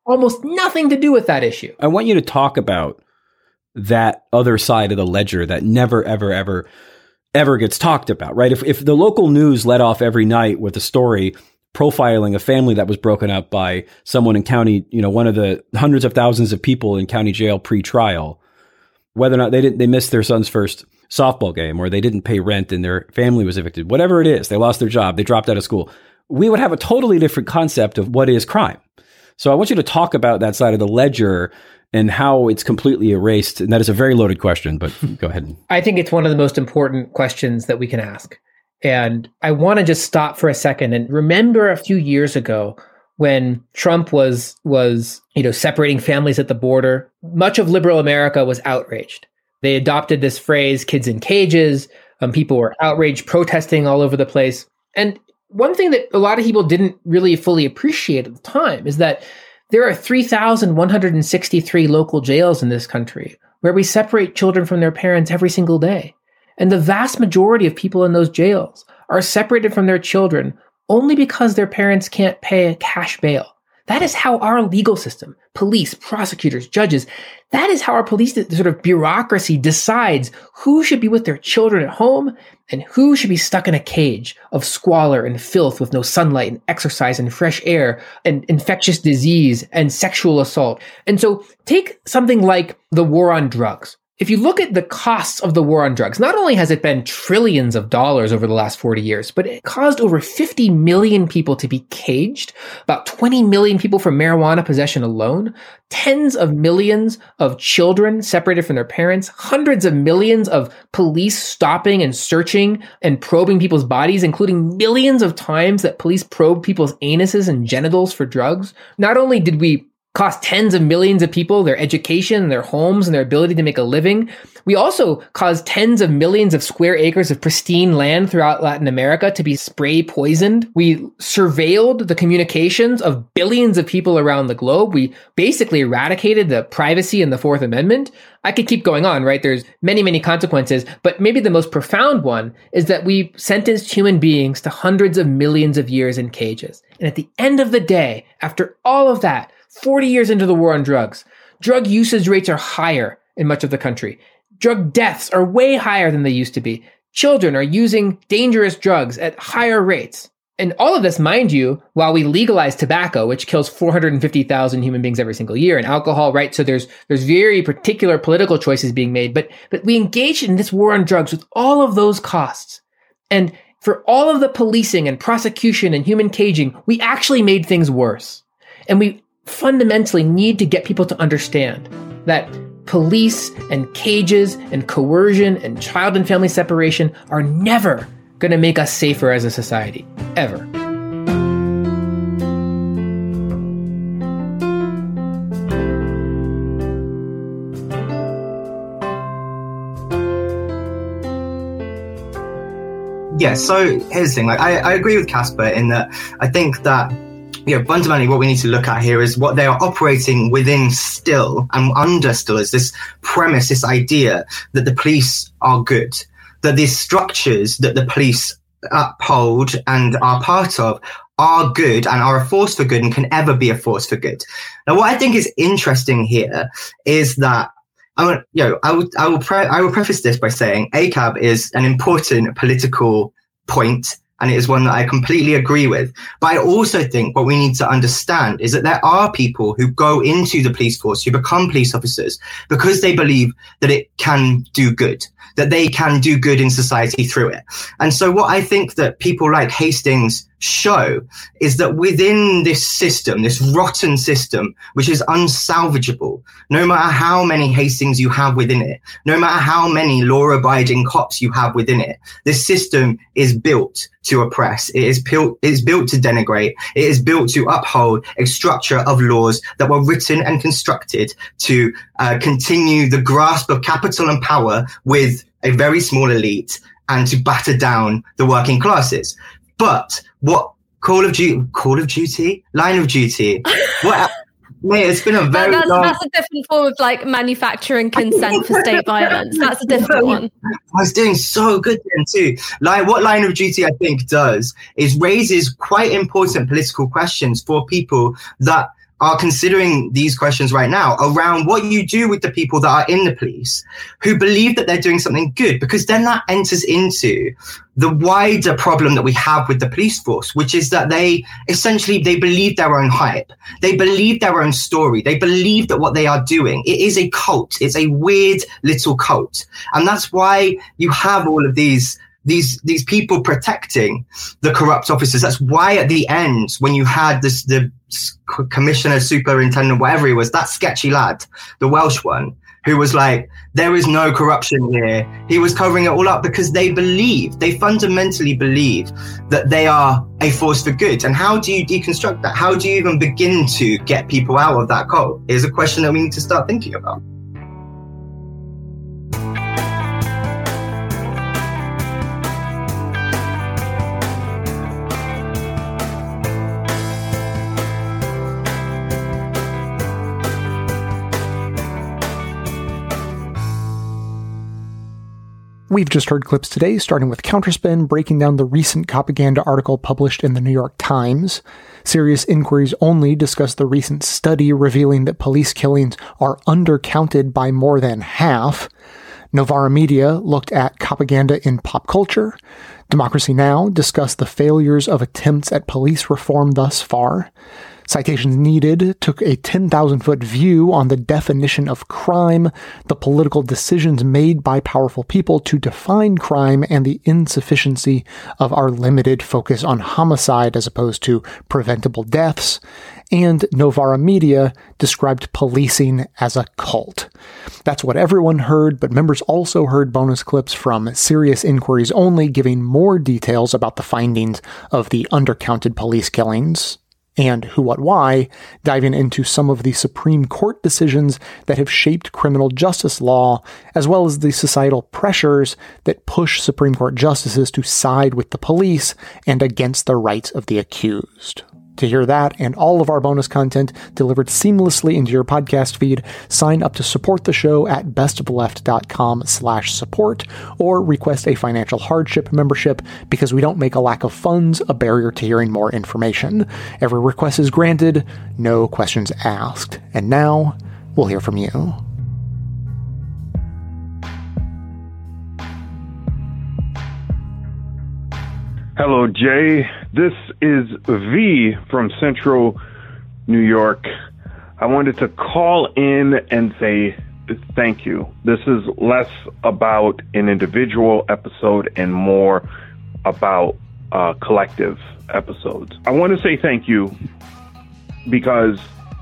almost nothing to do with that issue. I want you to talk about that other side of the ledger that never, ever, ever, ever gets talked about, right? If if the local news let off every night with a story profiling a family that was broken up by someone in county, you know, one of the hundreds of thousands of people in county jail pre-trial, whether or not they didn't, they missed their son's first softball game, or they didn't pay rent and their family was evicted, whatever it is, they lost their job, they dropped out of school, we would have a totally different concept of what is crime. So I want you to talk about that side of the ledger and how it's completely erased. And that is a very loaded question, but go ahead. I think it's one of the most important questions that we can ask. And I want to just stop for a second and remember a few years ago when Trump was, was, you know, separating families at the border. Much of liberal America was outraged. They adopted this phrase, kids in cages. Um, people were outraged, protesting all over the place. And one thing that a lot of people didn't really fully appreciate at the time is that there are three thousand one hundred sixty-three local jails in this country where we separate children from their parents every single day. And the vast majority of people in those jails are separated from their children only because their parents can't pay a cash bail. That is how our legal system, police, prosecutors, judges, that is how our police sort of bureaucracy decides who should be with their children at home and who should be stuck in a cage of squalor and filth with no sunlight and exercise and fresh air and infectious disease and sexual assault. And so take something like the war on drugs. If you look at the costs of the war on drugs, not only has it been trillions of dollars over the last forty years, but it caused over fifty million people to be caged, about twenty million people for marijuana possession alone, tens of millions of children separated from their parents, hundreds of millions of police stopping and searching and probing people's bodies, including millions of times that police probe people's anuses and genitals for drugs. Not only did we cost tens of millions of people their education, their homes, and their ability to make a living, we also caused tens of millions of square acres of pristine land throughout Latin America to be spray poisoned. We surveilled the communications of billions of people around the globe. We basically eradicated the privacy in the Fourth Amendment. I could keep going on, right? There's many, many consequences, but maybe the most profound one is that we sentenced human beings to hundreds of millions of years in cages. And at the end of the day, after all of that, forty years into the war on drugs, drug usage rates are higher in much of the country. Drug deaths are way higher than they used to be. Children are using dangerous drugs at higher rates. And all of this, mind you, while we legalize tobacco, which kills four hundred fifty thousand human beings every single year, and alcohol, right? So there's there's very particular political choices being made, but but we engaged in this war on drugs with all of those costs. And for all of the policing and prosecution and human caging, we actually made things worse. And we fundamentally need to get people to understand that police and cages and coercion and child and family separation are never going to make us safer as a society, ever. Yeah, so here's the thing. Like, I, I agree with Casper in that I think that you know, fundamentally what we need to look at here is what they are operating within still and under still is this premise, this idea that the police are good, that these structures that the police uphold and are part of are good and are a force for good and can ever be a force for good. Now, what I think is interesting here is that I want, you know, I will, I will, pre- I will preface this by saying A C A B is an important political point, and it is one that I completely agree with. But I also think what we need to understand is that there are people who go into the police force, who become police officers, because they believe that it can do good, that they can do good in society through it. And so what I think that people like Hastings show is that within this system, this rotten system, which is unsalvageable, no matter how many Hastings you have within it, no matter how many law-abiding cops you have within it, this system is built to oppress. It is built, it is built to denigrate. It is built to uphold a structure of laws that were written and constructed to uh, continue the grasp of capital and power with a very small elite and to batter down the working classes. But what Call of Duty, Call of Duty, Line of Duty, what? Mate, it's been a very that's, long... that's a different form of like manufacturing consent for state violence. That's a different one. I was doing so good then too. Like what Line of Duty I think does is raises quite important political questions for people that are considering these questions right now around what you do with the people that are in the police who believe that they're doing something good, because then that enters into the wider problem that we have with the police force, which is that they essentially, they believe their own hype. They believe their own story. They believe that what they are doing, it is a cult. It's a weird little cult. And that's why you have all of these These these people protecting the corrupt officers. That's why at the end, when you had this the commissioner, superintendent, whatever he was, that sketchy lad, the Welsh one, who was like, there is no corruption here. He was covering it all up because they believe, they fundamentally believe that they are a force for good. And how do you deconstruct that? How do you even begin to get people out of that cult? Is a question that we need to start thinking about. We've just heard clips today, starting with Counterspin, breaking down the recent propaganda article published in the New York Times. Serious Inquiries Only discussed the recent study revealing that police killings are undercounted by more than half. Novara Media looked at propaganda in pop culture. Democracy Now! Discussed the failures of attempts at police reform thus far. Citations Needed took a ten thousand foot view on the definition of crime, the political decisions made by powerful people to define crime, and the insufficiency of our limited focus on homicide as opposed to preventable deaths. And Novara Media described policing as a cult. That's what everyone heard, but members also heard bonus clips from Serious Inquiries Only giving more details about the findings of the undercounted police killings. And Who, What, Why, diving into some of the Supreme Court decisions that have shaped criminal justice law, as well as the societal pressures that push Supreme Court justices to side with the police and against the rights of the accused. To hear that and all of our bonus content delivered seamlessly into your podcast feed, sign up to support the show at bestoftheleft.com slash support or request a financial hardship membership because we don't make a lack of funds a barrier to hearing more information. Every request is granted, no questions asked. And now, we'll hear from you. Hello, Jay. This is V from Central New York. I wanted to call in and say thank you. This is less about an individual episode and more about uh, collective episodes. I want to say thank you because,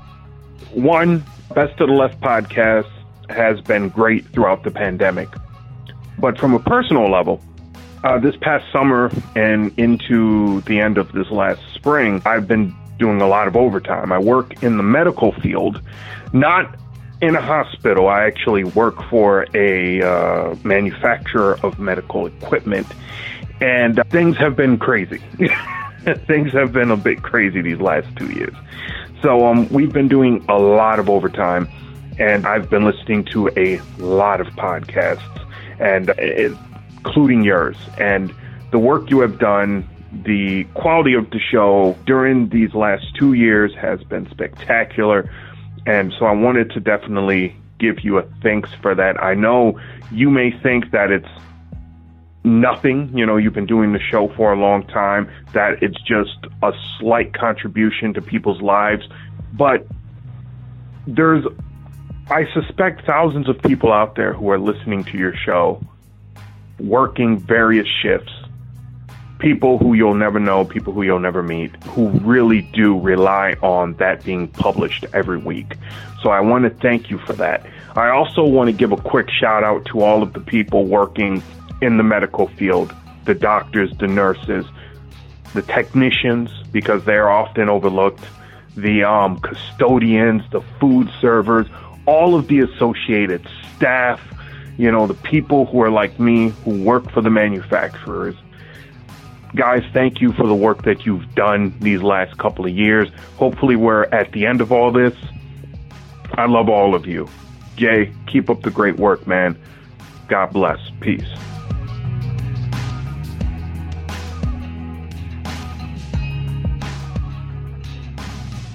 one, Best of the Left podcast has been great throughout the pandemic. But from a personal level, Uh, this past summer and into the end of this last spring, I've been doing a lot of overtime. I work in the medical field, not in a hospital. I actually work for a uh, manufacturer of medical equipment, and uh, things have been crazy. Things have been a bit crazy these last two years. So um, we've been doing a lot of overtime, and I've been listening to a lot of podcasts, and it, including yours, and the work you have done, the quality of the show during these last two years has been spectacular. And so I wanted to definitely give you a thanks for that. I know you may think that it's nothing, you know, you've been doing the show for a long time, that it's just a slight contribution to people's lives, but there's, I suspect, thousands of people out there who are listening to your show, working various shifts, people who you'll never know, people who you'll never meet, who really do rely on that being published every week. So I want to thank you for that. I also want to give a quick shout out to all of the people working in the medical field, the doctors, the nurses, the technicians, because they're often overlooked, the um, custodians, the food servers, all of the associated staff, you know, the people who are like me, who work for the manufacturers. Guys, thank you for the work that you've done these last couple of years. Hopefully we're at the end of all this. I love all of you. Jay, keep up the great work, man. God bless. Peace.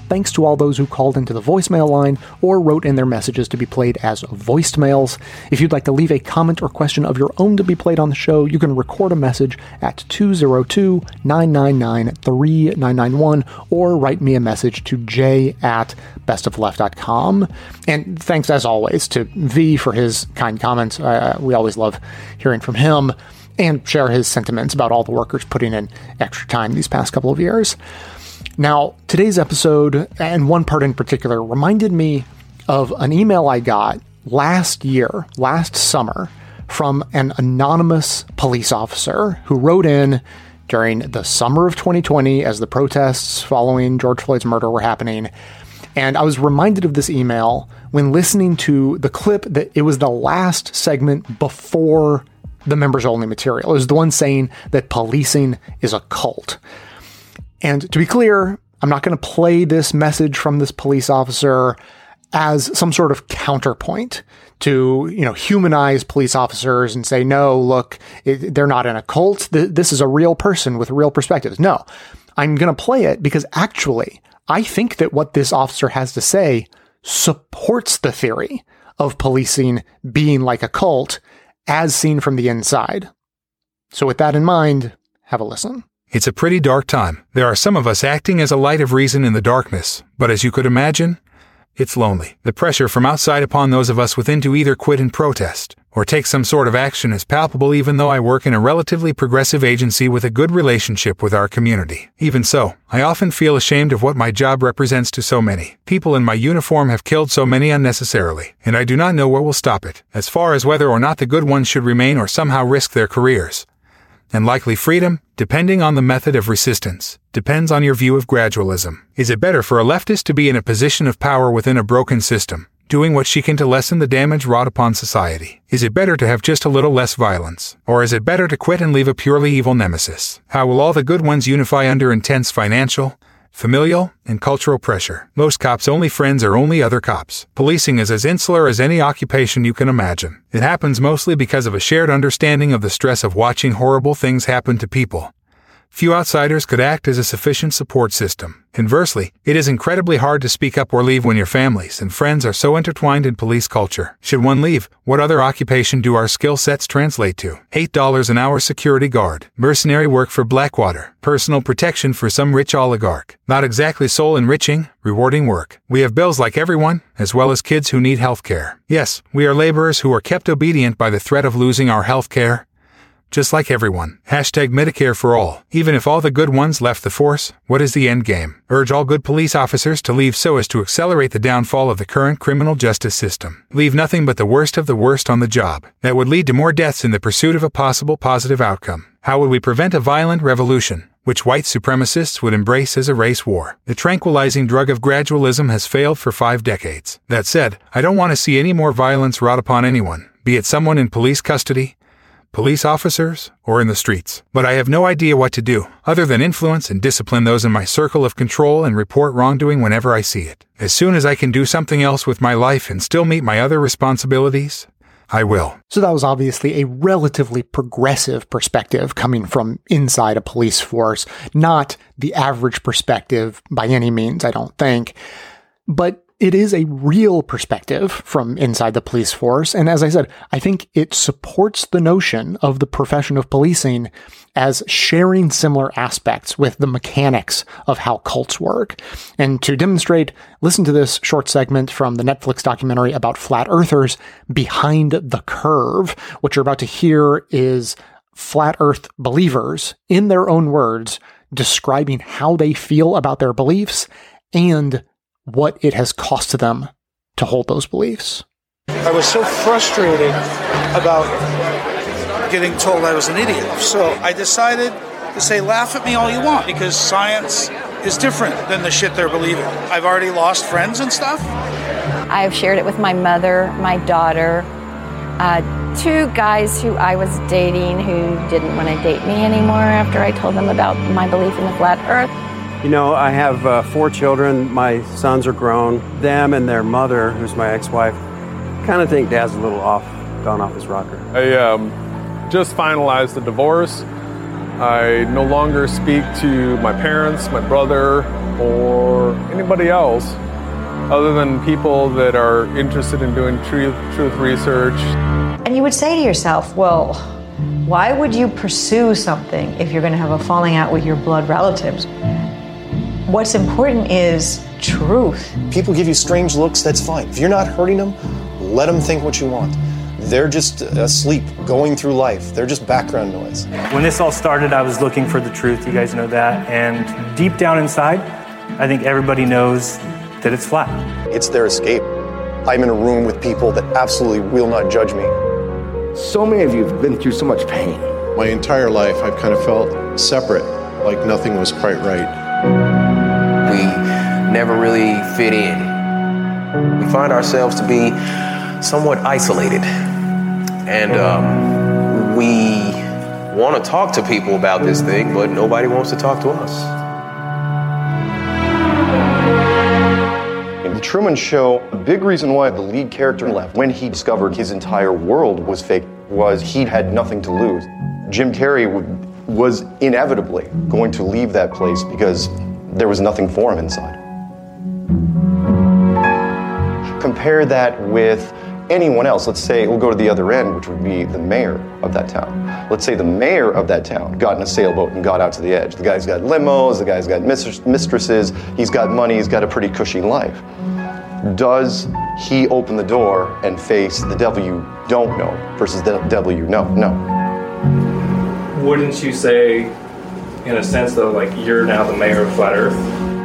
thanks to all those who called into the voicemail line or wrote in their messages to be played as voiced mails. If you'd like to leave a comment or question of your own to be played on the show, you can record a message at two oh two, nine nine nine, three nine nine one or write me a message to j at bestofleft dot com. And thanks, as always, to V for his kind comments. Uh, we always love hearing from him and share his sentiments about all the workers putting in extra time these past couple of years. Now, today's episode, and one part in particular, reminded me of an email I got last year, last summer, from an anonymous police officer who wrote in during the summer of twenty twenty as the protests following George Floyd's murder were happening. And I was reminded of this email when listening to the clip that it was the last segment before the members-only material. It was the one saying that policing is a cult. And to be clear, I'm not going to play this message from this police officer as some sort of counterpoint to, you know, humanize police officers and say, no, look, it, they're not in a cult. Th- this is a real person with real perspectives. No, I'm going to play it because actually, I think that what this officer has to say supports the theory of policing being like a cult as seen from the inside. So with that in mind, have a listen. It's a pretty dark time. There are some of us acting as a light of reason in the darkness, but as you could imagine, it's lonely. The pressure from outside upon those of us within to either quit and protest, or take some sort of action is palpable even though I work in a relatively progressive agency with a good relationship with our community. Even so, I often feel ashamed of what my job represents to so many. People in my uniform have killed so many unnecessarily, and I do not know what will stop it, as far as whether or not the good ones should remain or somehow risk their careers. And likely freedom, depending on the method of resistance, depends on your view of gradualism. Is it better for a leftist to be in a position of power within a broken system, doing what she can to lessen the damage wrought upon society? Is it better to have just a little less violence? Or is it better to quit and leave a purely evil nemesis? How will all the good ones unify under intense financial, familial, and cultural pressure? Most cops' only friends are only other cops. Policing is as insular as any occupation you can imagine. It happens mostly because of a shared understanding of the stress of watching horrible things happen to people. Few outsiders could act as a sufficient support system. Conversely, it is incredibly hard to speak up or leave when your families and friends are so intertwined in police culture. Should one leave, what other occupation do our skill sets translate to? eight dollars an hour security guard, mercenary work for Blackwater, personal protection for some rich oligarch. Not exactly soul-enriching, rewarding work. We have bills like everyone, as well as kids who need health care. Yes, we are laborers who are kept obedient by the threat of losing our health care. Just like everyone. Hashtag Medicare for all. Even if all the good ones left the force, what is the end game? Urge all good police officers to leave so as to accelerate the downfall of the current criminal justice system. Leave nothing but the worst of the worst on the job. That would lead to more deaths in the pursuit of a possible positive outcome. How would we prevent a violent revolution, which white supremacists would embrace as a race war? The tranquilizing drug of gradualism has failed for five decades. That said, I don't want to see any more violence wrought upon anyone, be it someone in police custody, police officers, or in the streets. But I have no idea what to do, other than influence and discipline those in my circle of control and report wrongdoing whenever I see it. As soon as I can do something else with my life and still meet my other responsibilities, I will. So that was obviously a relatively progressive perspective coming from inside a police force, not the average perspective by any means, I don't think. But it is a real perspective from inside the police force. And as I said, I think it supports the notion of the profession of policing as sharing similar aspects with the mechanics of how cults work. And to demonstrate, listen to this short segment from the Netflix documentary about flat earthers, Behind the Curve. What you're about to hear is flat earth believers, in their own words, describing how they feel about their beliefs and what it has cost to them to hold those beliefs. I was so frustrated about getting told I was an idiot. So I decided to say, laugh at me all you want, because science is different than the shit they're believing. I've already lost friends and stuff. I've shared it with my mother, my daughter, uh, two guys who I was dating who didn't want to date me anymore after I told them about my belief in the flat earth. You know, I have uh, four children. My sons are grown. Them and their mother, who's my ex-wife, kind of think Dad's a little off, gone off his rocker. I um, just finalized the divorce, I no longer speak to my parents, my brother, or anybody else other than people that are interested in doing truth, truth research. And you would say to yourself, well, why would you pursue something if you're going to have a falling out with your blood relatives? What's important is truth. People give you strange looks, that's fine. If you're not hurting them, let them think what you want. They're just asleep, going through life. They're just background noise. When this all started, I was looking for the truth. You guys know that. And deep down inside, I think everybody knows that it's flat. It's their escape. I'm in a room with people that absolutely will not judge me. So many of you have been through so much pain. My entire life, I've kind of felt separate, like nothing was quite right. We never really fit in. We find ourselves to be somewhat isolated. And um, we want to talk to people about this thing, but nobody wants to talk to us. In The Truman Show, a big reason why the lead character left when he discovered his entire world was fake was he had nothing to lose. Jim Carrey w- was inevitably going to leave that place because there was nothing for him inside. Compare that with anyone else. Let's say we'll go to the other end, which would be the mayor of that town. Let's say the mayor of that town got in a sailboat and got out to the edge. The guy's got limos, the guy's got mistresses, he's got money, he's got a pretty cushy life. Does he open the door and face the devil you don't know versus the devil you know? No. Wouldn't you say, in a sense, though, like you're now the mayor of Flat Earth?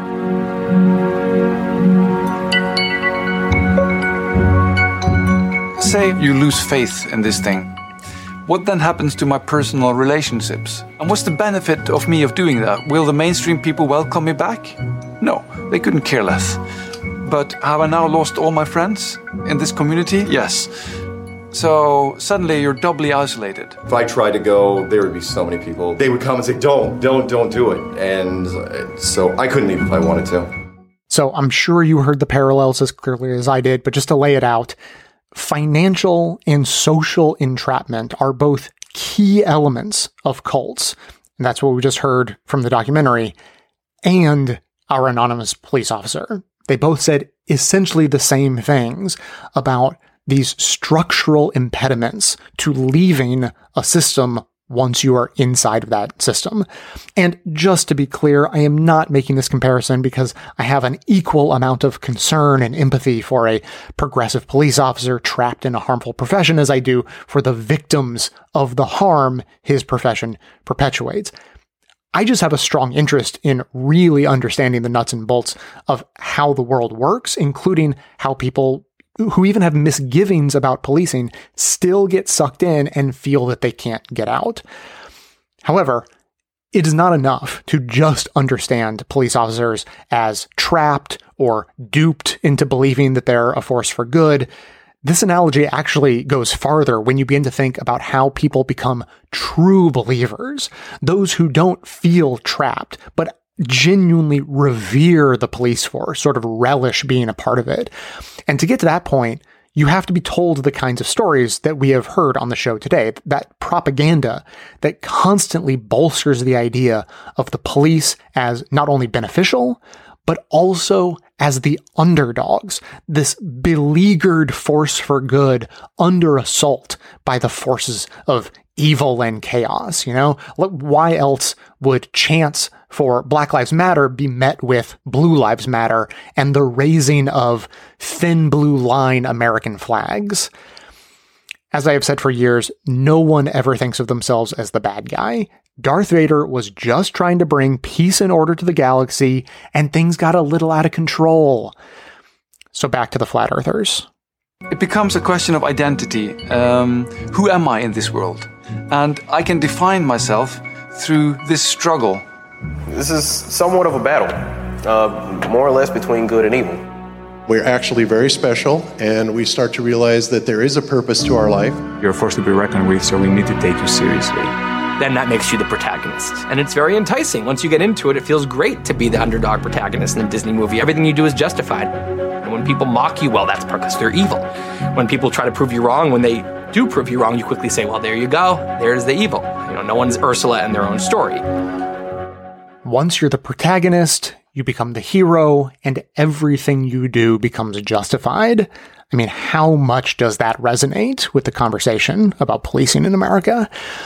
Say you lose faith in this thing. What then happens to my personal relationships? And what's the benefit of me of doing that? Will the mainstream people welcome me back? No, they couldn't care less. But have I now lost all my friends in this community? Yes. So suddenly you're doubly isolated. If I tried to go, there would be so many people. They would come and say, don't, don't, don't do it. And so I couldn't leave if I wanted to. So I'm sure you heard the parallels as clearly as I did, but just to lay it out, financial and social entrapment are both key elements of cults. And that's what we just heard from the documentary and our anonymous police officer. They both said essentially the same things about these structural impediments to leaving a system once you are inside of that system. And just to be clear, I am not making this comparison because I have an equal amount of concern and empathy for a progressive police officer trapped in a harmful profession as I do for the victims of the harm his profession perpetuates. I just have a strong interest in really understanding the nuts and bolts of how the world works, including how people who even have misgivings about policing still get sucked in and feel that they can't get out. However, it is not enough to just understand police officers as trapped or duped into believing that they're a force for good. This analogy actually goes farther when you begin to think about how people become true believers, those who don't feel trapped, but genuinely revere the police force, sort of relish being a part of it. And to get to that point, you have to be told the kinds of stories that we have heard on the show today, that propaganda that constantly bolsters the idea of the police as not only beneficial, but also as the underdogs, this beleaguered force for good under assault by the forces of evil and chaos. You know, why else would chants for Black Lives Matter be met with Blue Lives Matter and the raising of thin blue line American flags? As I have said for years, no one ever thinks of themselves as the bad guy. Darth Vader was just trying to bring peace and order to the galaxy, and things got a little out of control. So back to the Flat Earthers. It becomes a question of identity. Um, who am I in this world? And I can define myself through this struggle. This is somewhat of a battle, uh, more or less between good and evil. We're actually very special, and we start to realize that there is a purpose to our life. You're a force to be reckoned with, so we need to take you seriously. Then that makes you the protagonist. And it's very enticing. Once you get into it, it feels great to be the underdog protagonist in a Disney movie. Everything you do is justified. And when people mock you, well, that's because they're evil. When people try to prove you wrong, when they do prove you wrong, you quickly say, well, there you go. There's the evil. You know, no one's Ursula in their own story. Once you're the protagonist, you become the hero, and everything you do becomes justified. I mean, how much does that resonate with the conversation about policing in America?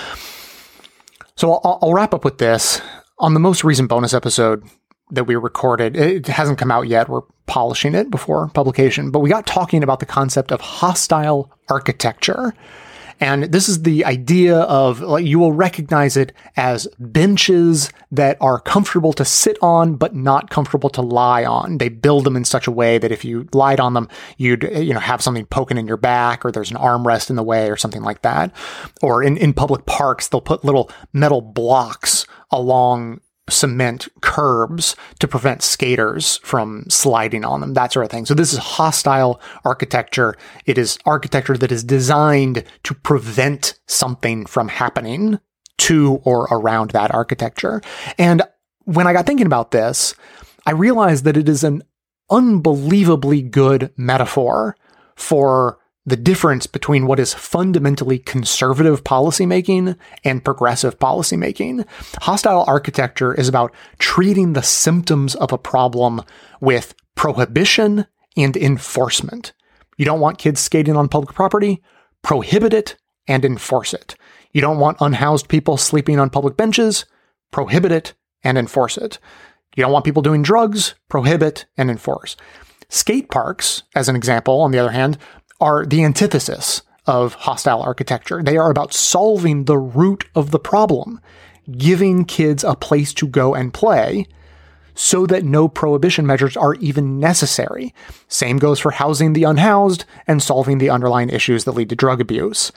So I'll, I'll wrap up with this. On the most recent bonus episode that we recorded, it hasn't come out yet. We're polishing it before publication, but we got talking about the concept of hostile architecture. And this is the idea of, like, you will recognize it as benches that are comfortable to sit on, but not comfortable to lie on. They build them in such a way that if you lied on them, you'd, you know, have something poking in your back, or there's an armrest in the way or something like that. Or in, in public parks, they'll put little metal blocks along cement curbs to prevent skaters from sliding on them, that sort of thing. So this is hostile architecture. It is architecture that is designed to prevent something from happening to or around that architecture. And when I got thinking about this, I realized that it is an unbelievably good metaphor for the difference between what is fundamentally conservative policymaking and progressive policymaking. Hostile architecture is about treating the symptoms of a problem with prohibition and enforcement. You don't want kids skating on public property? Prohibit it and enforce it. You don't want unhoused people sleeping on public benches? Prohibit it and enforce it. You don't want people doing drugs? Prohibit and enforce. Skate parks, as an example, on the other hand, are the antithesis of hostile architecture. They are about solving the root of the problem, giving kids a place to go and play so that no prohibition measures are even necessary. Same goes for housing the unhoused and solving the underlying issues that lead to drug abuse.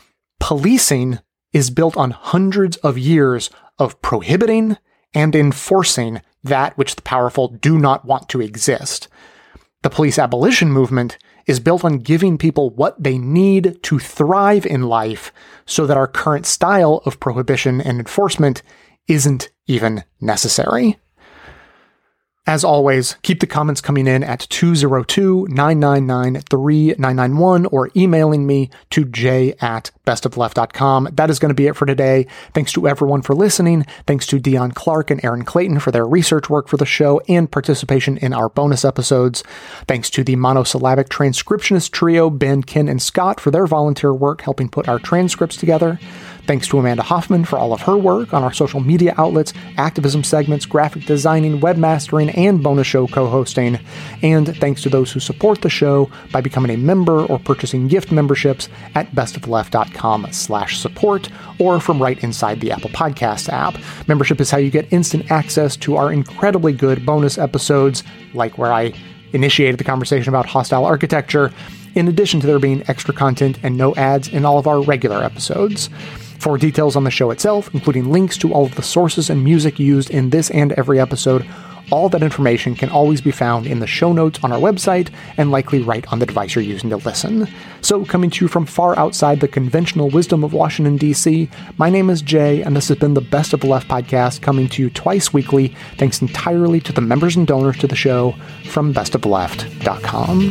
Policing is built on hundreds of years of prohibiting and enforcing that which the powerful do not want to exist. The police abolition movement is built on giving people what they need to thrive in life so that our current style of prohibition and enforcement isn't even necessary. As always, keep the comments coming in at two oh two, nine nine nine, three nine nine one or emailing me to j at bestofleft dot com. That is going to be it for today. Thanks to everyone for listening. Thanks to Dion Clark and Aaron Clayton for their research work for the show and participation in our bonus episodes. Thanks to the monosyllabic transcriptionist trio, Ben, Ken, and Scott, for their volunteer work helping put our transcripts together. Thanks to Amanda Hoffman for all of her work on our social media outlets, activism segments, graphic designing, webmastering, and bonus show co-hosting. And thanks to those who support the show by becoming a member or purchasing gift memberships at bestofleft.com slash support or from right inside the Apple Podcast app. Membership is how you get instant access to our incredibly good bonus episodes, like where I initiated the conversation about hostile architecture, in addition to there being extra content and no ads in all of our regular episodes. For details on the show itself, including links to all of the sources and music used in this and every episode, all that information can always be found in the show notes on our website and likely right on the device you're using to listen. So, coming to you from far outside the conventional wisdom of Washington, D C, my name is Jay, and this has been the Best of the Left podcast, coming to you twice weekly, thanks entirely to the members and donors to the show from best of left dot com.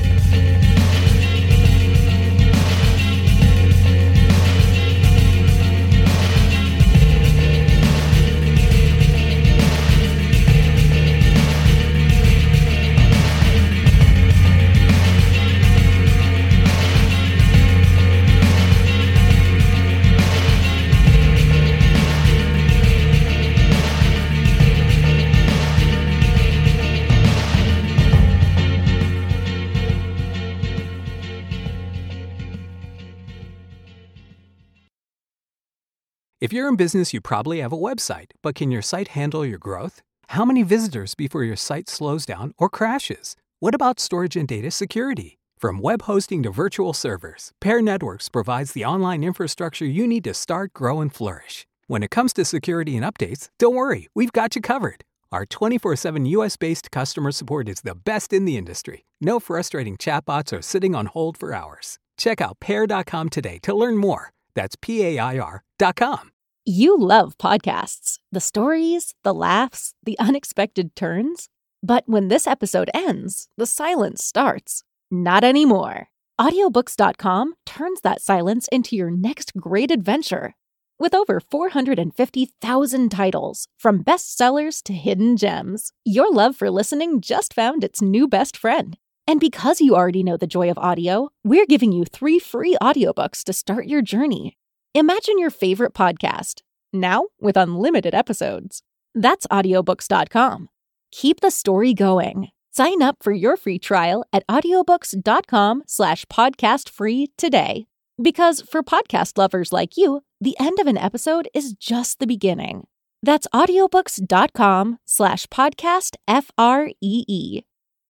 If you're in business, you probably have a website, but can your site handle your growth? How many visitors before your site slows down or crashes? What about storage and data security? From web hosting to virtual servers, Pair Networks provides the online infrastructure you need to start, grow, and flourish. When it comes to security and updates, don't worry, we've got you covered. Our twenty-four seven U S-based customer support is the best in the industry. No frustrating chatbots or sitting on hold for hours. Check out pair dot com today to learn more. That's P A I R dot com. You love podcasts. The stories, the laughs, the unexpected turns. But when this episode ends, the silence starts. Not anymore. Audiobooks dot com turns that silence into your next great adventure. With over four hundred fifty thousand titles, from bestsellers to hidden gems, your love for listening just found its new best friend. And because you already know the joy of audio, we're giving you three free audiobooks to start your journey. Imagine your favorite podcast, now with unlimited episodes. That's audiobooks dot com. Keep the story going. Sign up for your free trial at audiobooks dot com slash podcast free today. Because for podcast lovers like you, the end of an episode is just the beginning. That's audiobooks dot com slash podcast F R E E.